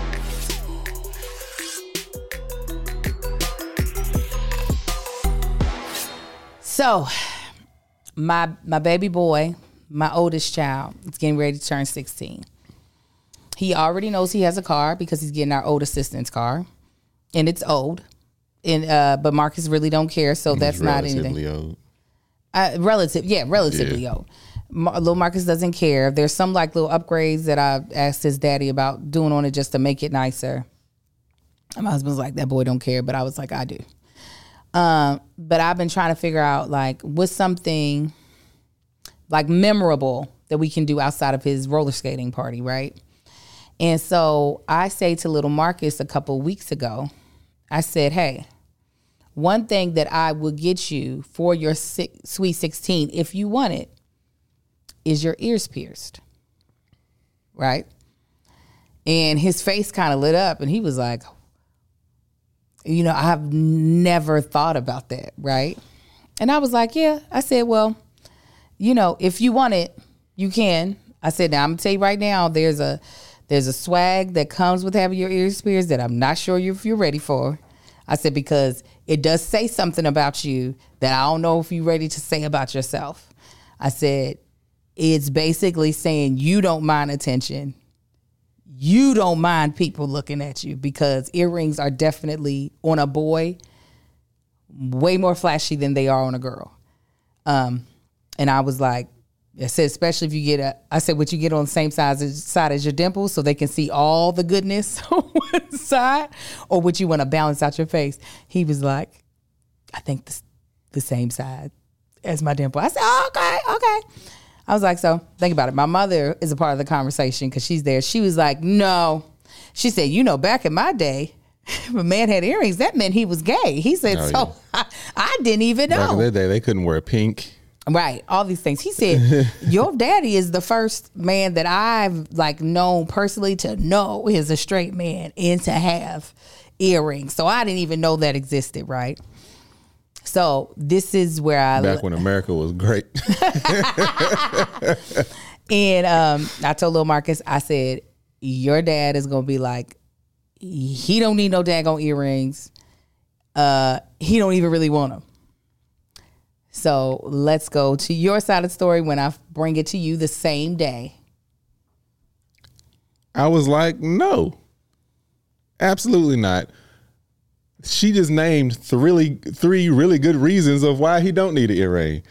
So my my baby boy, my oldest child, is getting ready to turn sixteen. He already knows he has a car because he's getting our old assistant's car, and it's old. And uh, but Marcus really don't care, so that's He's not relatively anything. old. Uh, relative, yeah, relatively Yeah. old. Mar- little Marcus doesn't care. There's some like little upgrades that I asked his daddy about doing on it just to make it nicer. And my husband's like, that boy don't care, but I was like, I do. Um, but I've been trying to figure out like what's something like memorable that we can do outside of his roller skating party, right? And so I say to little Marcus a couple of weeks ago, I said, hey, one thing that I will get you for your si- sweet sixteen, if you want it, is your ears pierced, right? And his face kind of lit up and he was like, you know, I've never thought about that, right? And I was like, yeah. I said, well, you know, if you want it, you can. I said, now I'm gonna tell you right now, there's a there's a swag that comes with having your ears pierced that I'm not sure if you're ready for. I said, because it does say something about you that I don't know if you're ready to say about yourself. I said, it's basically saying you don't mind attention. You don't mind people looking at you, because earrings are definitely on a boy way more flashy than they are on a girl. Um, and I was like, I said, especially if you get a, I said, would you get on the same side as, side as your dimples so they can see all the goodness on one side? Or would you want to balance out your face? He was like, I think the, the same side as my dimple. I said, oh, okay, okay. I was like, so think about it. My mother is a part of the conversation because she's there. She was like, no. She said, you know, back in my day, if a man had earrings, that meant he was gay. He said, Oh, so I, I didn't even know. Back in their day, they couldn't wear pink. Right, all these things. He said, your daddy is the first man that I've like known personally to know is a straight man and to have earrings. So I didn't even know that existed, right? So this is where I back when America was great. And um, I told Lil Marcus, I said, your dad is gonna be like, he don't need no daggone earrings. Uh, he don't even really want them. So let's go to your side of the story when I bring it to you the same day. I was like, no, absolutely not. She just named three, three really good reasons of why he don't need an earring.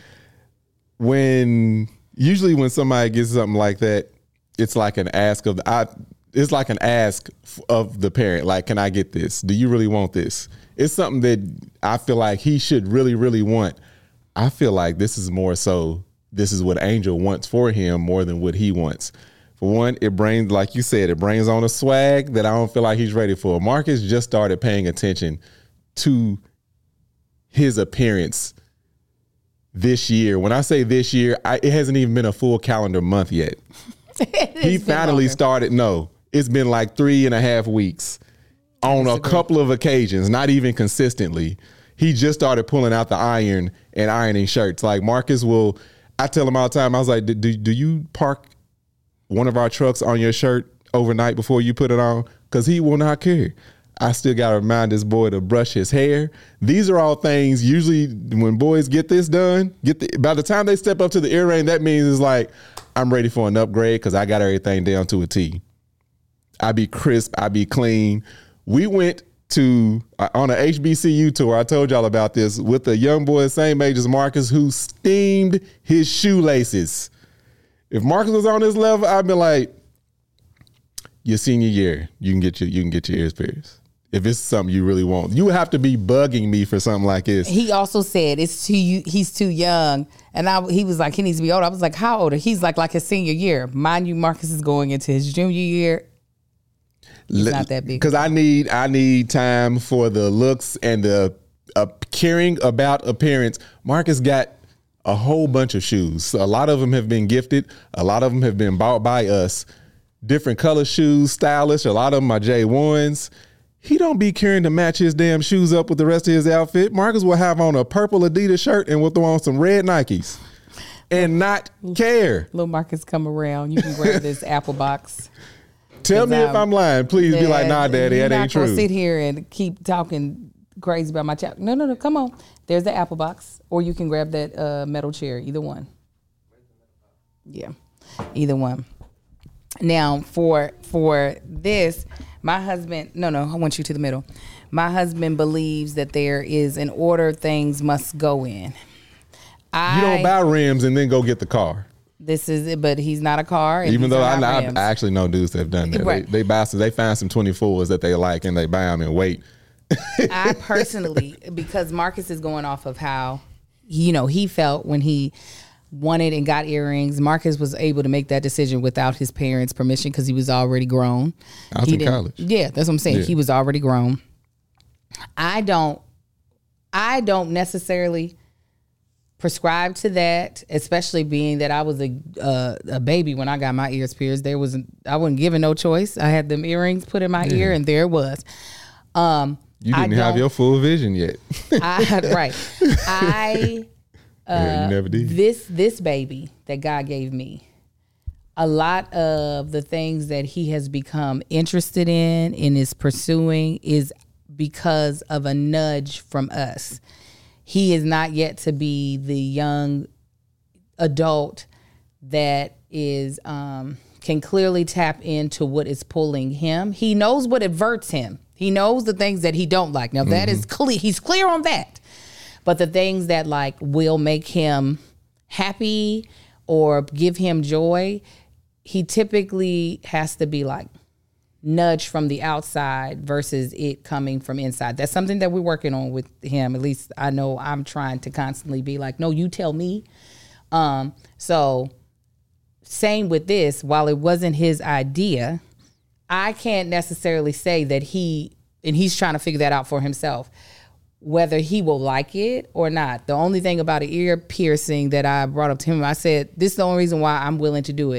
When usually when somebody gets something like that, it's like an ask of the, I, it's like an ask of the parent. Like, can I get this? Do you really want this? It's something that I feel like he should really, really want. I feel like this is more so, this is what Angel wants for him more than what he wants. For one, it brings, like you said, it brings on a swag that I don't feel like he's ready for. Marcus just started paying attention to his appearance this year. When I say this year, I, it hasn't even been a full calendar month yet. He finally longer. started, no, it's been like three and a half weeks on a couple of occasions, not even consistently. He just started pulling out the iron and ironing shirts. Like Marcus will, I tell him all the time, I was like, do, do you park one of our trucks on your shirt overnight before you put it on? Because he will not care. I still got to remind this boy to brush his hair. These are all things, usually when boys get this done, get the, by the time they step up to the earring, that means it's like, I'm ready for an upgrade because I got everything down to a T. I be crisp, I be clean. We went to, uh, on an H B C U tour, I told y'all about this, with a young boy same age as Marcus who steamed his shoelaces. If Marcus was on this level, I'd be like, your senior year, you can get your, you can get your ears pierced. If it's something you really want, you would have to be bugging me for something like this. He also said it's too, he's too young. And I, he was like, he needs to be older. I was like, how old? He's like, like his senior year. Mind you, Marcus is going into his junior year. He's not that big. Because I need, I need time for the looks and the uh, caring about appearance. Marcus got a whole bunch of shoes. A lot of them have been gifted. A lot of them have been bought by us. Different color shoes, stylish. A lot of them are J ones. He don't be caring to match his damn shoes up with the rest of his outfit. Marcus will have on a purple Adidas shirt and will throw on some red Nikes and not care. Little Marcus come around. You can grab this Apple box. Tell me if I'm lying. Please be like, nah, Daddy, that ain't true. You're not going to sit here and keep talking crazy about my child. No, no, no, come on. There's the Apple box. Or you can grab that uh, metal chair. Either one. Yeah, either one. Now, for for this, my husband, no, no, I want you to the middle. My husband believes that there is an order things must go in. I, you don't buy rims and then go get the car. This is it, but he's not a car. And Even though I, I, I actually know dudes that have done that. Right. They, they buy some, they find some twenty-fours that they like and they buy them and wait. I personally, because Marcus is going off of how, you know, he felt when he wanted and got earrings. Marcus was able to make that decision without his parents' permission because he was already grown. I was he in college. Yeah, that's what I'm saying. Yeah. He was already grown. I don't, I don't necessarily prescribe to that, especially being that I was a uh, a baby when I got my ears pierced. There wasn't, I wasn't given no choice. I had them earrings put in my yeah. ear, and there it was. Um, you didn't have your full vision yet. I, right. I. Uh, yeah, you never did. This this baby that God gave me, a lot of the things that he has become interested in and is pursuing is because of a nudge from us. He is not yet to be the young adult that is um, can clearly tap into what is pulling him. He knows what averts him. He knows the things that he don't like. Now that mm-hmm. is clear. He's clear on that. But the things that like will make him happy or give him joy, he typically has to be like nudged from the outside versus it coming from inside. That's something that we're working on with him. At least I know I'm trying to constantly be like, no, you tell me. Um, so same with this, while it wasn't his idea, I can't necessarily say that he, and he's trying to figure that out for himself, whether he will like it or not. The only thing about an ear piercing that I brought up to him, I said, this is the only reason why I'm willing to do it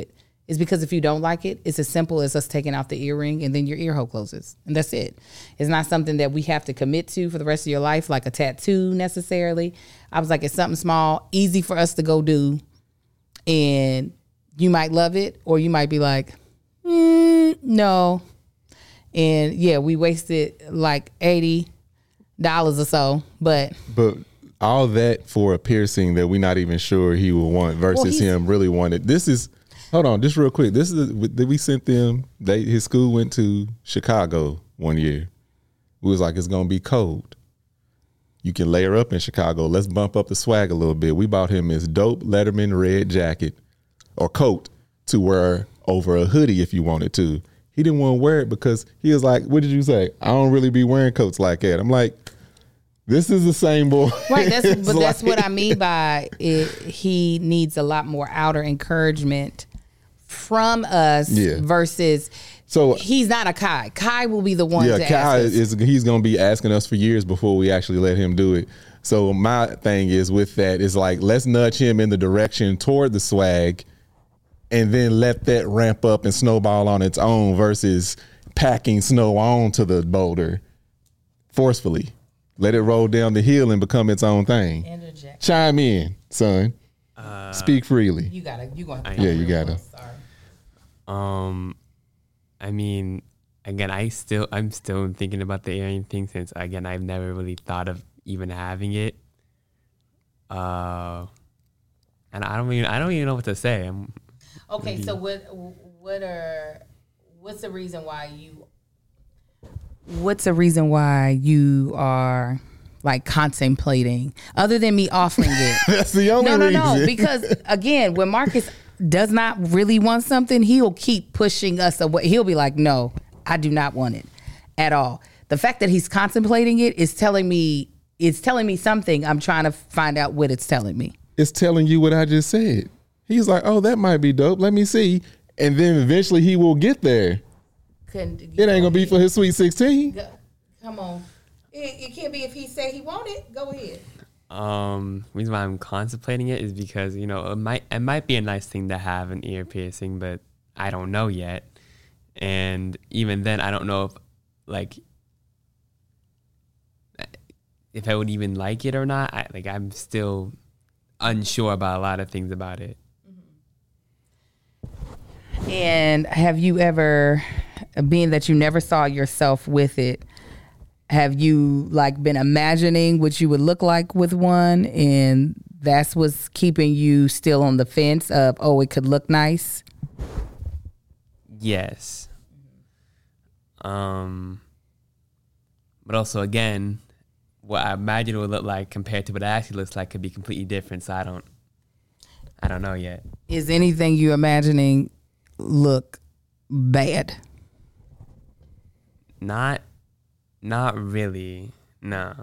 is because if you don't like it, it's as simple as us taking out the earring and then your ear hole closes. And that's it. It's not something that we have to commit to for the rest of your life, like a tattoo necessarily. I was like, it's something small, easy for us to go do. And you might love it, or you might be like, mm, no. And yeah, we wasted like eighty dollars or so, but. But all that for a piercing that we're not even sure he will want versus well, him really wanted. This is, hold on, just real quick. This is, we sent them, they his school went to Chicago one year. We was like, it's going to be cold. You can layer up in Chicago. Let's bump up the swag a little bit. We bought him his dope Letterman red jacket or coat to wear over a hoodie if you wanted to. He didn't want to wear it because he was like, what did you say? I don't really be wearing coats like that. I'm like, this is the same boy. Right, that's, but like, that's what I mean by it. He needs a lot more outer encouragement from us yeah. versus so he's not a Kai. Kai will be the one yeah, to Kai ask us. is he's going to be asking us for years before we actually let him do it. So my thing is with that is like, let's nudge him in the direction toward the swag and then let that ramp up and snowball on its own versus packing snow onto the boulder forcefully. Let it roll down the hill and become its own thing. Interject. Chime in, son. Uh, Speak freely. You gotta. You gonna. Yeah, you gotta. Sorry. Um, I mean, again, I still, I'm still thinking about the earring thing since, again, I've never really thought of even having it. Uh, and I don't even, I don't even know what to say. I'm, Okay, maybe. so what? What are? What's the reason why you? What's the reason why you are like contemplating, other than me offering it? That's the only no, no, reason. no. Because again, when Marcus does not really want something, he'll keep pushing us away. He'll be like, "No, I do not want it at all." The fact that he's contemplating it is telling me it's telling me something. I'm trying to find out what it's telling me. It's telling you what I just said. He's like, oh, that might be dope. Let me see. And then eventually he will get there. Couldn't, It ain't going to be for his sweet sixteen. Go, come on. It, it can't be if he say he want it. Go ahead. Um, reason why I'm contemplating it is because, you know, it might it might be a nice thing to have an ear piercing, but I don't know yet. And even then, I don't know if like if I would even like it or not. I, like I'm still unsure about a lot of things about it. And have you ever, being that you never saw yourself with it, have you like been imagining what you would look like with one, and that's what's keeping you still on the fence of, oh, it could look nice? Yes. Um, but also again, what I imagine it would look like compared to what it actually looks like could be completely different. So I don't, I don't know yet. Is anything you imagining look bad? Not, not really. No.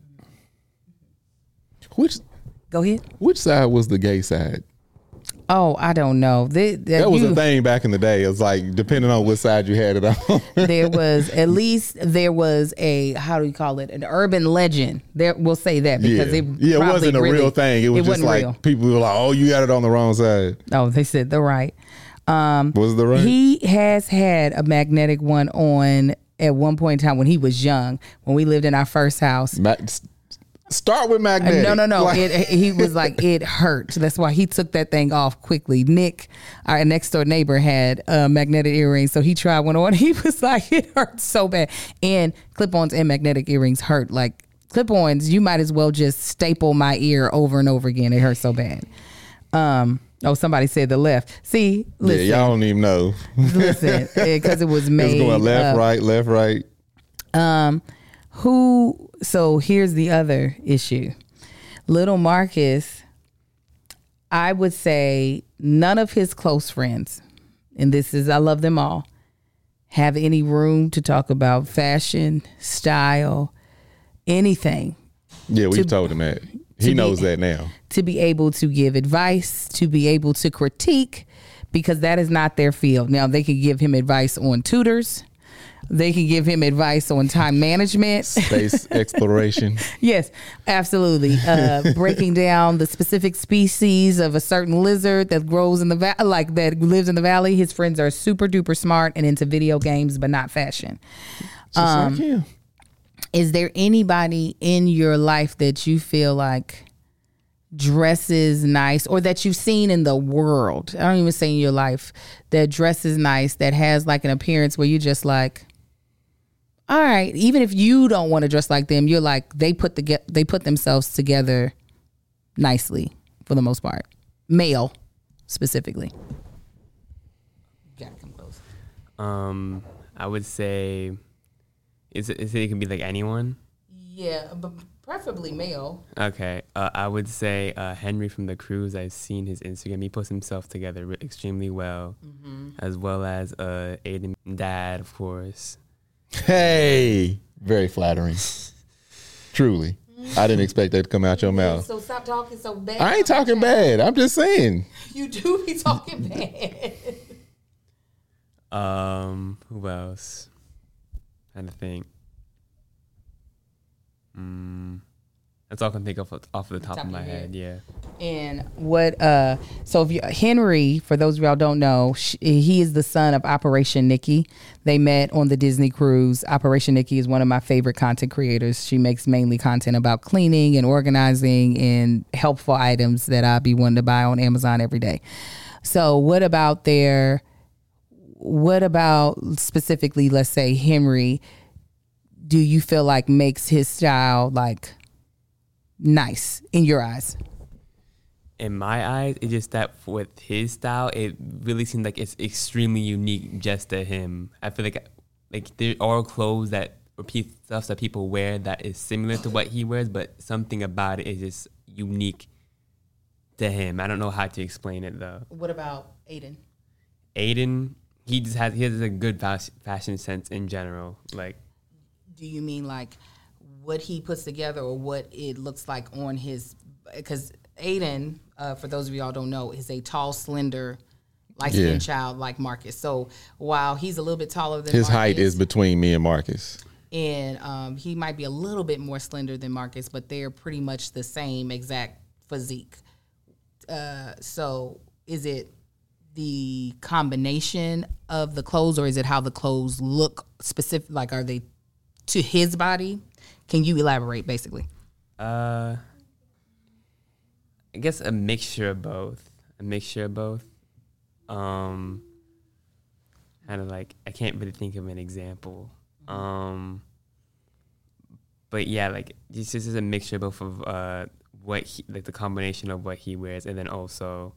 Which Go ahead. which side was the gay side? Oh, I don't know. They, they, That was you, a thing back in the day. It was like, depending on what side you had it on. There was at least there was a, how do you call it, an urban legend. There, we'll say that because yeah, it yeah, it probably wasn't a really, real thing. It was just wasn't like real. people were like, oh, you got it on the wrong side. Oh, they said the right. Um, Was it the right? He has had a magnetic one on at one point in time when he was young, when we lived in our first house. Ma- Start with magnetic. No, no, no. Like- It, he was like, it hurt. That's why he took that thing off quickly. Nick, our next door neighbor, had uh, magnetic earrings. So he tried one on. He was like, it hurt so bad. And clip-ons and magnetic earrings hurt. Like clip-ons, you might as well just staple my ear over and over again. It hurt so bad. Um, oh, somebody said the left. See, listen. Yeah, y'all don't even know. Listen, because it was made. It's going left, up. right, left, right. Um, who? So here's the other issue. Little Marcus, I would say none of his close friends, and this is, I love them all, have any room to talk about fashion, style, anything. Yeah, we've To- told him that. to He be- knows that now. To be able to give advice, to be able to critique, because that is not their field. Now they could give him advice on tutors, They can give him advice on time management, space exploration. Yes, absolutely. Uh, breaking down the specific species of a certain lizard that grows in the va- like that lives in the valley. His friends are super duper smart and into video games, but not fashion. Just Um, like him. Is there anybody in your life that you feel like dresses nice, or that you've seen in the world? I don't even say in your life, that dresses nice, that has like an appearance where you just like, all right, even if you don't want to dress like them, you're like, they put the they put themselves together nicely for the most part. Male, specifically. You gotta come close. Um, I would say, is it, is it, it can be like anyone? Yeah, but preferably male. Okay, uh, I would say uh, Henry from The Cruise. I've seen his Instagram. He puts himself together re- extremely well, mm-hmm. as well as uh, Aiden Dad, of course. Hey, very flattering. Truly. I didn't expect that to come out your mouth. So stop talking so bad. I ain't talking bad. I'm just saying. You do be talking bad. Um, who else? Trying to think. Mm, that's all I can think of off the top, top of my head. head. Yeah. And what? Uh, so if you, Henry, for those of y'all don't know, she, he is the son of Operation Nikki. They met on the Disney cruise. Operation Nikki is one of my favorite content creators. She makes mainly content about cleaning and organizing and helpful items that I be wanting to buy on Amazon every day. So what about their? What about specifically, let's say Henry? Do you feel like makes his style like nice in your eyes? In my eyes, it's just that with his style, it really seems like it's extremely unique just to him. I feel like like there are clothes that or piece, stuff that people wear that is similar to what he wears, but something about it is just unique to him. I don't know how to explain it though. What about Aiden? Aiden, he just has he has a good fas- fashion sense in general. Like, do you mean like what he puts together or what it looks like on his? Because Aiden, uh, for those of y'all don't know, is a tall, slender, light-skinned yeah. child like Marcus. So while he's a little bit taller than his Marcus, height is between me and Marcus. And um, he might be a little bit more slender than Marcus, but they're pretty much the same exact physique. Uh, so is it the combination of the clothes, or is it how the clothes look specific? Like, are they to his body? Can you elaborate, basically? Uh, I guess a mixture of both. A mixture of both. Um, kind of like, I can't really think of an example. Um, but yeah, like this is a mixture both of uh what he, like the combination of what he wears, and then also,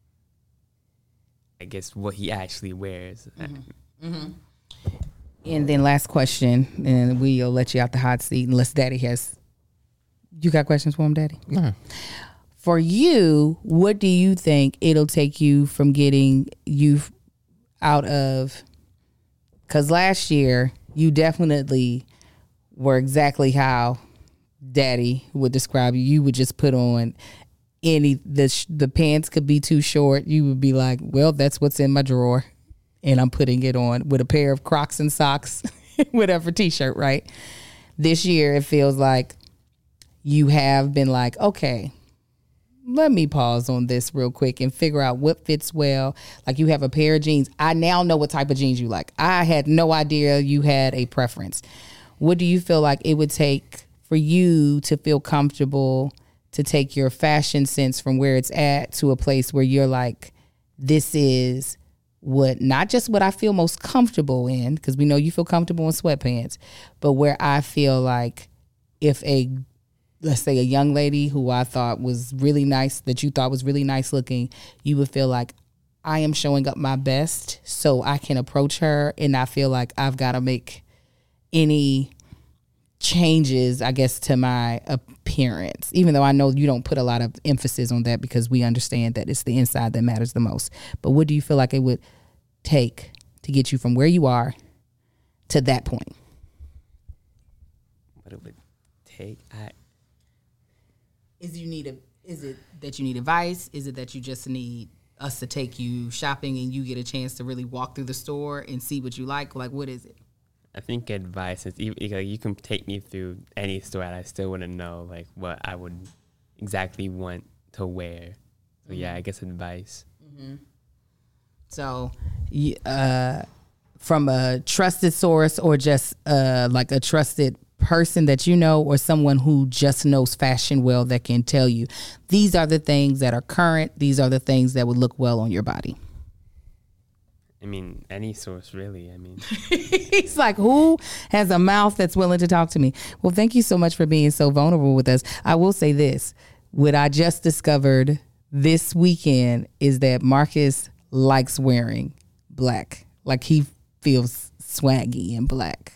I guess, what he actually wears. Mm-hmm. Mm-hmm. And then last question, and we'll let you out the hot seat unless Daddy has. You got questions for him, Daddy? No. For you, what do you think it'll take you from getting you out of? Because last year you definitely were exactly how Daddy would describe you. You would just put on any the the pants could be too short. You would be like, well, that's what's in my drawer, and I'm putting it on with a pair of Crocs and socks, whatever t-shirt. Right. This year it feels like you have been like, okay, let me pause on this real quick and figure out what fits well. Like, you have a pair of jeans. I now know what type of jeans you like. I had no idea you had a preference. What do you feel like it would take for you to feel comfortable to take your fashion sense from where it's at to a place where you're like, this is what, not just what I feel most comfortable in, because we know you feel comfortable in sweatpants, but where I feel like if a let's say a young lady who I thought was really nice, that you thought was really nice looking, you would feel like I am showing up my best so I can approach her and not feel like I've got to make any changes, I guess, to my appearance, even though I know you don't put a lot of emphasis on that because we understand that it's the inside that matters the most. But what do you feel like it would take to get you from where you are to that point? What it would take? I Is you need a? Is it that you need advice? Is it that you just need us to take you shopping and you get a chance to really walk through the store and see what you like? Like, what is it? I think advice is even, like, you can take me through any store and I still wouldn't know like what I would exactly want to wear. So yeah, I guess advice. Mm-hmm. So, uh, from a trusted source or just uh, like a trusted person that you know, or someone who just knows fashion well that can tell you these are the things that are current, these are the things that would look well on your body. I mean, any source, really. I mean, he's like, who has a mouth that's willing to talk to me? Well, thank you so much for being so vulnerable with us. I will say this. What I just discovered this weekend is that Marcus likes wearing black. Like, he feels swaggy in black.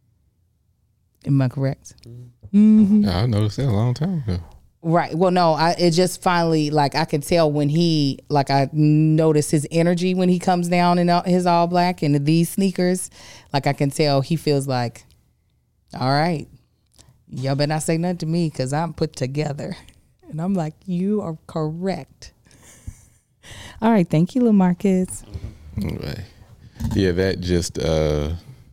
Am I correct? Mm-hmm. Yeah, I noticed that a long time ago. Right. Well, no, I it just finally, like, I can tell when he, like, I notice his energy when he comes down in his all black and these sneakers. Like, I can tell he feels like, all right, y'all better not say nothing to me because I'm put together. And I'm like, you are correct. All right. Thank you, LaMarcus. Anyway, yeah, that just, uh,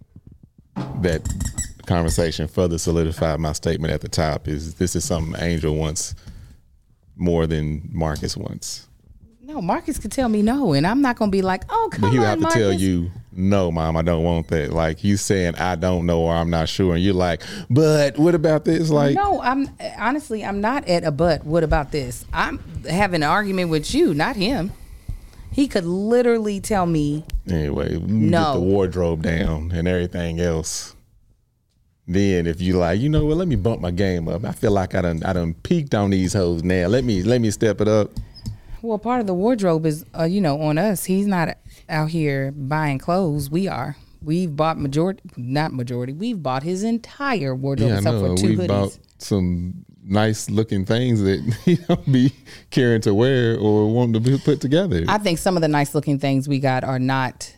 that conversation further solidified my statement at the top. Is this is something Angel wants more than Marcus wants. No, Marcus could tell me no, and I'm not gonna be like, oh, come on, But he would have Marcus. to tell you, no, Mom, I don't want that. Like, you saying I don't know or I'm not sure, and you're like, but what about this? Like, no, I'm honestly, I'm not at a but. What about this? I'm having an argument with you, not him. He could literally tell me. Anyway, no. Get the wardrobe down and everything else. Then if you like, you know what, let me bump my game up. I feel like I done I done peaked on these hoes now. Let me let me step it up. Well, part of the wardrobe is, uh, you know, on us. He's not out here buying clothes. We are. We've bought majority, not majority. We've bought his entire wardrobe Yeah, I except know. for two We hoodies. bought some nice looking things that he don't be caring to wear or want to be put together. I think some of the nice looking things we got are not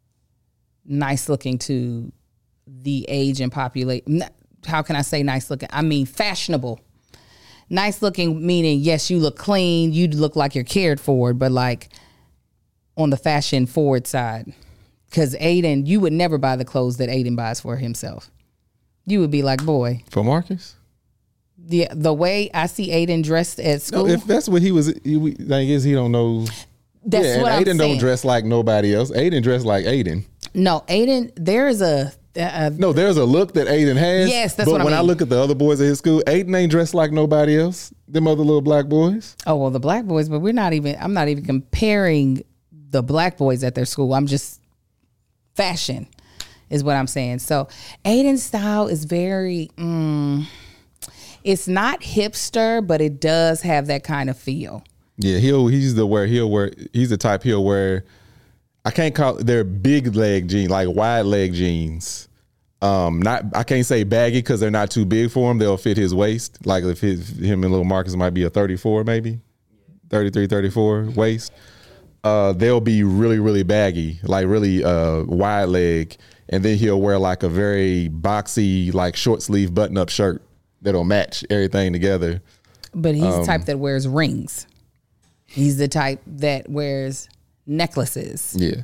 nice looking to the age and population. How can I say nice looking? I mean fashionable. Nice looking meaning, yes, you look clean, you look like you're cared for, but like on the fashion forward side. Because Aiden, you would never buy the clothes that Aiden buys for himself. You would be like, boy. For Marcus? The the way I see Aiden dressed at school. No, if that's what he was, he, we- I guess he don't know. That's yeah, what and I'm Aiden saying. don't dress like nobody else. Aiden dressed like Aiden. No, Aiden, there is a... Uh, No, there's a look that Aiden has. Yes, that's but what I when I mean. look at the other boys at his school, Aiden ain't dressed like nobody else. Them other little black boys. Oh, well, the black boys, but we're not even, I'm not even comparing the black boys at their school. I'm just fashion is what I'm saying. So Aiden's style is very, mm, it's not hipster, but it does have that kind of feel. Yeah, he'll he's the wear he'll wear he's the type he'll wear. I can't call they're big leg jeans, like wide leg jeans. Um, not I can't say baggy because they're not too big for him. They'll fit his waist. Like if his him and little Marcus might be a thirty-four, maybe thirty-three, thirty-four waist. Uh, they'll be really, really baggy, like really uh, wide leg, and then he'll wear like a very boxy, like short sleeve button up shirt that'll match everything together. But he's Um, the type that wears rings. He's the type that wears necklaces. Yeah.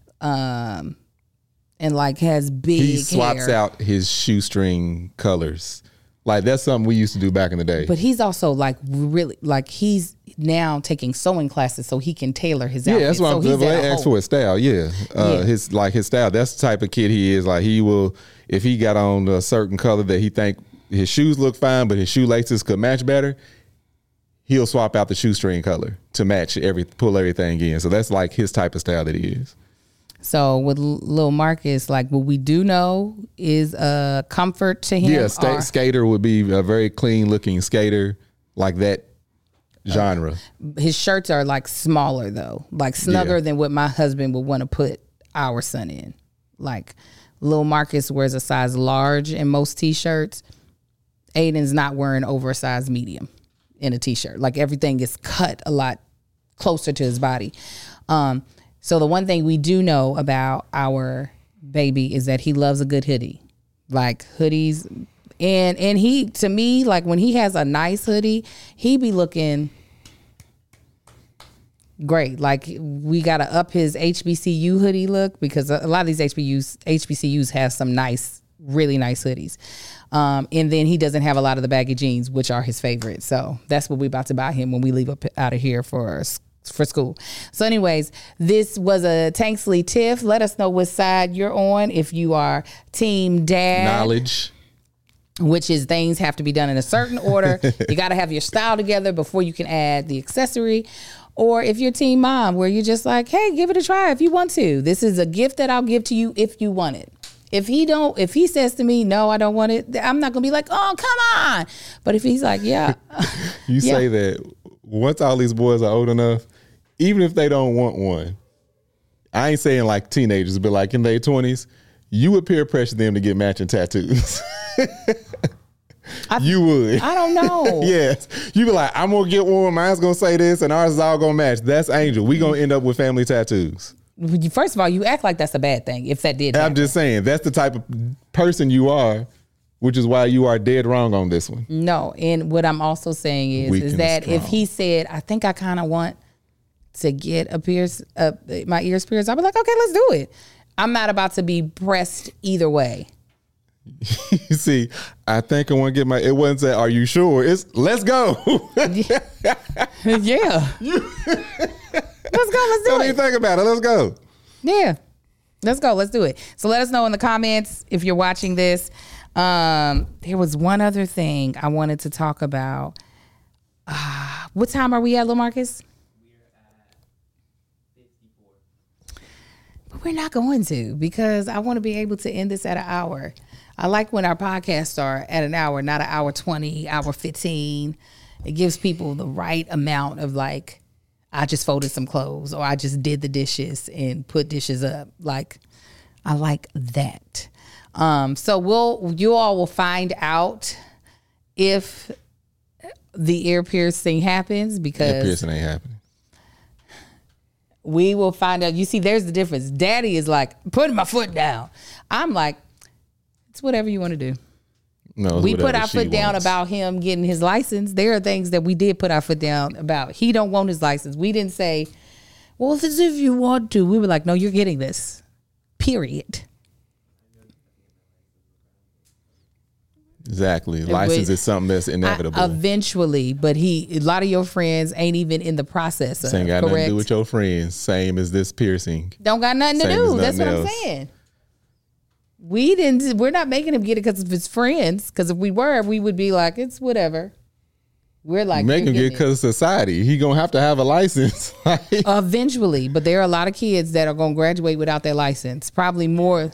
Um, and like has big He swaps hair. out his shoestring colors. Like that's something we used to do back in the day. But he's also like really like he's now taking sewing classes so he can tailor his yeah, outfit. that's what so I'm he's saying. at a Ask whole- for his style. Yeah. Uh, Yeah. his like his style. That's the type of kid he is. Like he will, if he got on a certain color that he think his shoes look fine, but his shoelaces could match better, he'll swap out the shoestring color to match every, pull everything in. So that's like his type of style that he is. So with L- Lil Marcus, like what we do know is a comfort to him. Yeah, sta- or- skater would be a very clean looking skater, like that genre. his shirts are like smaller though, like snugger Yeah. than what my husband would want to put our son in. Like Lil Marcus wears a size large in most t-shirts. Aiden's not wearing oversized medium in a t-shirt. Like everything is cut a lot closer to his body. Um, so the one thing we do know about our baby is that he loves a good hoodie. Like hoodies, and and he to me, like when he has a nice hoodie, he be looking great. Like we got to up his H B C U hoodie look because a lot of these H B C Us, H B C Us have some nice, really nice hoodies. Um, and then he doesn't have a lot of the baggy jeans, which are his favorite. So that's what we're about to buy him when we leave up out of here for for school. So anyways, this was a Tanksley Tiff. Let us know what side you're on. If you are team dad. Knowledge. Which is things have to be done in a certain order. You got to have your style together before you can add the accessory. Or if you're team mom, where you're just like, hey, give it a try if you want to. This is a gift that I'll give to you if you want it. If he don't, if he says to me, no, I don't want it, I'm not gonna be like, oh, come on. But if he's like, yeah. You yeah. say that once all these boys are old enough, even if they don't want one, I ain't saying like teenagers, but like in their twenties, you would peer pressure them to get matching tattoos. I, you would. I don't know. Yes. You be like, I'm going to get one. Mine's going to say this and ours is all going to match. That's Angel. We going to end up with family tattoos. First of all, you act like that's a bad thing if that did happen. I'm just saying, that's the type of person you are, which is why you are dead wrong on this one. No. And what I'm also saying is, Weak is and that strong. if he said, I think I kind of want to get a pierce, uh, my ears pierced, I'll be like, okay, let's do it. I'm not about to be pressed either way. You see, I think I want to get my, it wasn't say, are you sure? It's, let's go. yeah. Let's go, let's do Don't it. even think about it. Let's go. Yeah. Let's go. Let's do it. So let us know in the comments if you're watching this. Um, there was one other thing I wanted to talk about. Uh, what time are we at, LaMarcus? But we're not going to because I want to be able to end this at an hour. I like when our podcasts are at an hour, not an hour twenty, hour fifteen. It gives people the right amount of like, I just folded some clothes or I just did the dishes and put dishes up. Like, I like that. Um, so we'll, you all will find out if the ear piercing happens because Ear piercing ain't happening. We will find out. You see, there's the difference. Daddy is like, putting my foot down. I'm like, it's whatever you want to do. No, we put our she foot down wants. about him getting his license. There are things that we did put our foot down about. He don't want his license. We didn't say, well, this if you want to. We were like, no, you're getting this. Period. Exactly. License is something that's inevitable. I, eventually, but he, a lot of your friends ain't even in the process of This ain't got correct? nothing to do with your friends. Same as this piercing. Don't got nothing to Same do. as That's what nothing I'm else. saying. We didn't. We're not making him get it because of his friends. Because if we were, we would be like, it's whatever. We're like, Make him you're get getting because of society. He gonna have to have a license. Like, it. Eventually, but there are a lot of kids that are going to graduate without their license. Probably more.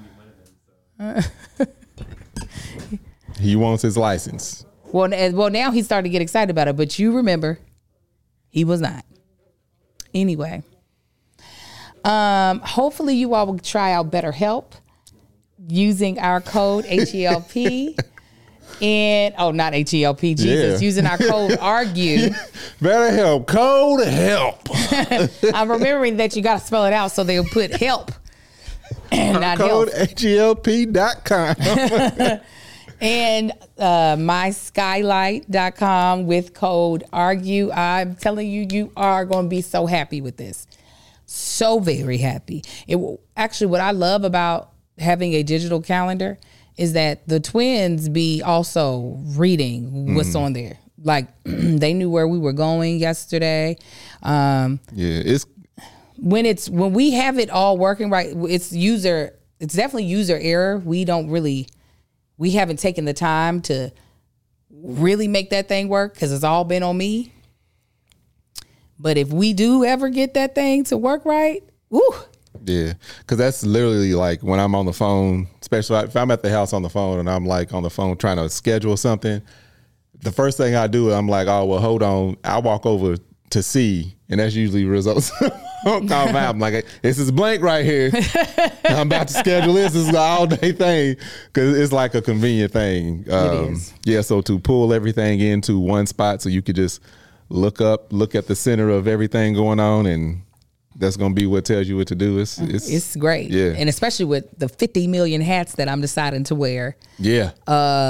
he wants his license. Well, and- well, now he's starting to get excited about it. But you remember, he was not. Anyway, um, hopefully you all will try out BetterHelp using our code H E L P. And oh, not H E L P, Jesus, Yeah. using our code ARGUE. Better help. Code help. I'm remembering that you got to spell it out so they'll put help and not Code help. H E L P dot com. And uh, my skylight dot com with code ARGUE. I'm telling you, you are going to be so happy with this. So very happy. It will, actually, what I love about having a digital calendar is that the twins be also reading what's on there. Like they knew where we were going yesterday. Um, Yeah, it's when it's when we have it all working right, it's user. It's definitely user error. We don't really, we haven't taken the time to really make that thing work because it's all been on me. But if we do ever get that thing to work right, woo. yeah, because that's literally like when I'm on the phone, especially if I'm at the house on the phone and I'm like on the phone trying to schedule something. The first thing I do, I'm like, oh, well, hold on. I walk over to see, and that's usually results. Don't call me out. I'm like, this is blank right here. I'm about to schedule this. This is an all day thing because it's like a convenient thing. Um, is. Yeah, so to pull everything into one spot so you could just look up, look at the center of everything going on, and that's going to be what tells you what to do. It's, it's, It's great. Yeah. And especially with the fifty million hats that I'm deciding to wear. yeah. Uh,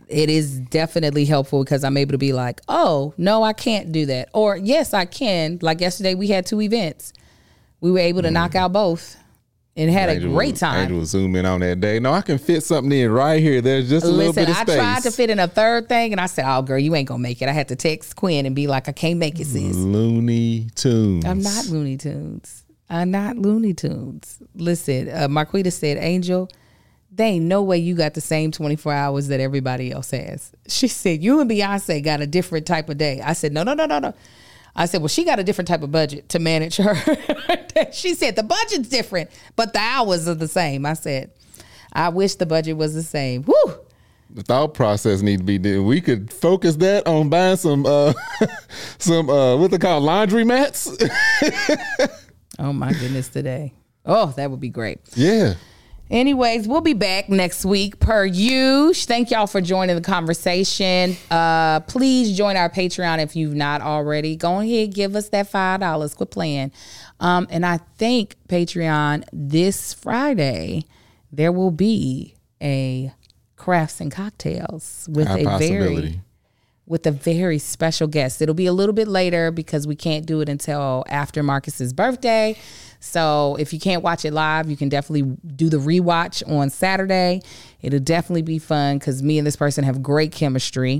it is definitely helpful because I'm able to be like, oh, no, I can't do that. Or yes, I can. Like yesterday we had two events. We were able to mm. knock out both and had Angel, a great time. Angel will zoom in on that day. No, I can fit something in right here. There's just a Listen, little bit of space. I tried to fit in a third thing and I said, oh, girl, you ain't going to make it. I had to text Quinn and be like, I can't make it, sis. Looney Tunes. I'm not Looney Tunes. I'm not Looney Tunes. Listen, uh, Marquita said, Angel, there ain't no way you got the same twenty-four hours that everybody else has. She said, you and Beyonce got a different type of day. I said, no, no, no, no, no. I said, well, she got a different type of budget to manage her. She said, the budget's different, but the hours are the same. I said, I wish the budget was the same. Woo! The thought process need to be done. We could focus that on buying some, uh, some uh, what they call laundry mats. Oh, my goodness, today. Oh, that would be great. Yeah. Anyways, we'll be back next week per usual. Thank y'all for joining the conversation. Uh, please join our Patreon if you've not already. Go ahead, give us that five dollars. Quit playing. Um, and I think Patreon this Friday, there will be a crafts and cocktails with Our a very with a very special guest. It'll be a little bit later because we can't do it until after Marcus's birthday. So if you can't watch it live, you can definitely do the rewatch on Saturday. It'll definitely be fun because me and this person have great chemistry.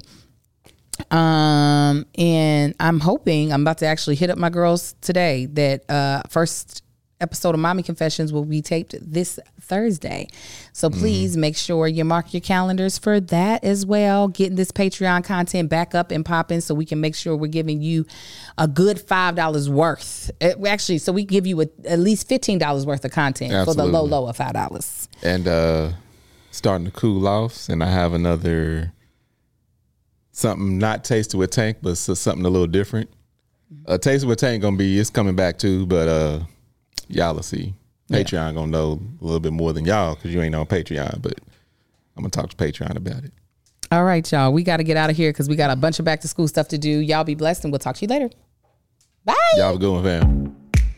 Um, and I'm hoping, I'm about to actually hit up my girls today that uh, first episode of Mommy Confessions will be taped this Thursday. So please mm-hmm. make sure you mark your calendars for that as well. Getting this Patreon content back up and popping so we can make sure we're giving you a good five dollars worth. It, actually, so we give you a, at least fifteen dollars worth of content Absolutely. For the low, low of five dollars. And uh, starting to cool off. And I have another something not Tasted with Tank, but something a little different. Uh, Tasted with Tank going to be, it's coming back too, but uh, y'all will see. Patreon yeah. gonna know a little bit more than y'all because you ain't on Patreon, but I'm gonna talk to Patreon about it. All right, y'all. We got to get out of here because we got a bunch of back to school stuff to do. Y'all be blessed and we'll talk to you later. Bye. Y'all have a good one, fam.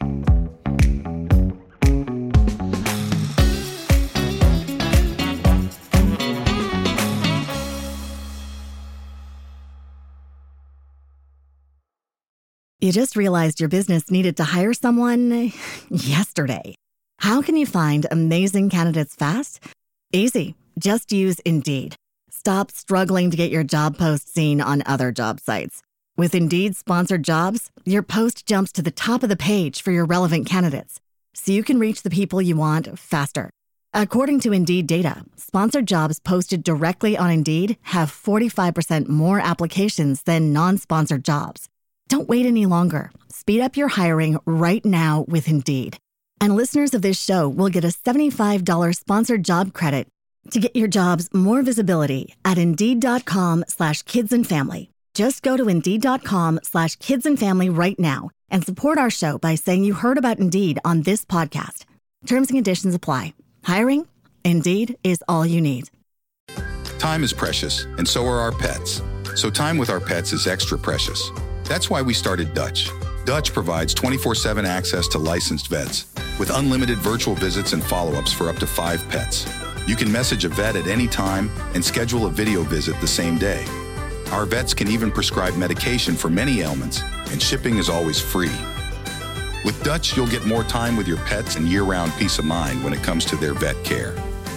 You just realized your business needed to hire someone yesterday. How can you find amazing candidates fast? Easy. Just use Indeed. Stop struggling to get your job post seen on other job sites. With Indeed sponsored jobs, your post jumps to the top of the page for your relevant candidates, so you can reach the people you want faster. According to Indeed data, sponsored jobs posted directly on Indeed have forty-five percent more applications than non-sponsored jobs. Don't wait any longer. Speed up your hiring right now with Indeed. And listeners of this show will get a seventy-five dollars sponsored job credit to get your jobs more visibility at Indeed.com slash kids and family. Just go to Indeed.com slash kids and family right now and support our show by saying you heard about Indeed on this podcast. Terms and conditions apply. Hiring? Indeed is all you need. Time is precious, and so are our pets. So time with our pets is extra precious. That's why we started Dutch. Dutch provides twenty-four seven access to licensed vets with unlimited virtual visits and follow-ups for up to five pets. You can message a vet at any time and schedule a video visit the same day. Our vets can even prescribe medication for many ailments, and shipping is always free. With Dutch, you'll get more time with your pets and year-round peace of mind when it comes to their vet care.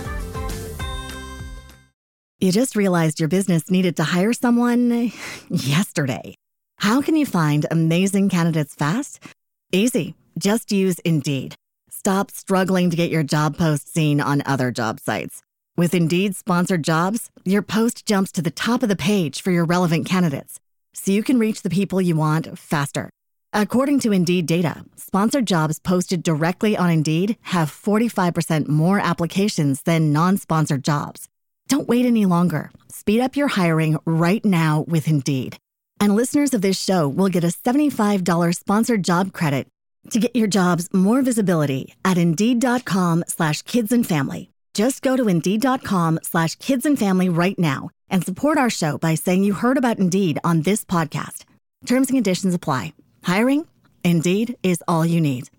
You just realized your business needed to hire someone yesterday. How can you find amazing candidates fast? Easy. Just use Indeed. Stop struggling to get your job post seen on other job sites. With Indeed sponsored jobs, your post jumps to the top of the page for your relevant candidates, so you can reach the people you want faster. According to Indeed data, sponsored jobs posted directly on Indeed have forty-five percent more applications than non-sponsored jobs. Don't wait any longer. Speed up your hiring right now with Indeed. And listeners of this show will get a seventy-five dollars sponsored job credit to get your jobs more visibility at Indeed.com slash kids and family. Just go to Indeed.com slash kids and family right now and support our show by saying you heard about Indeed on this podcast. Terms and conditions apply. Hiring? Indeed is all you need.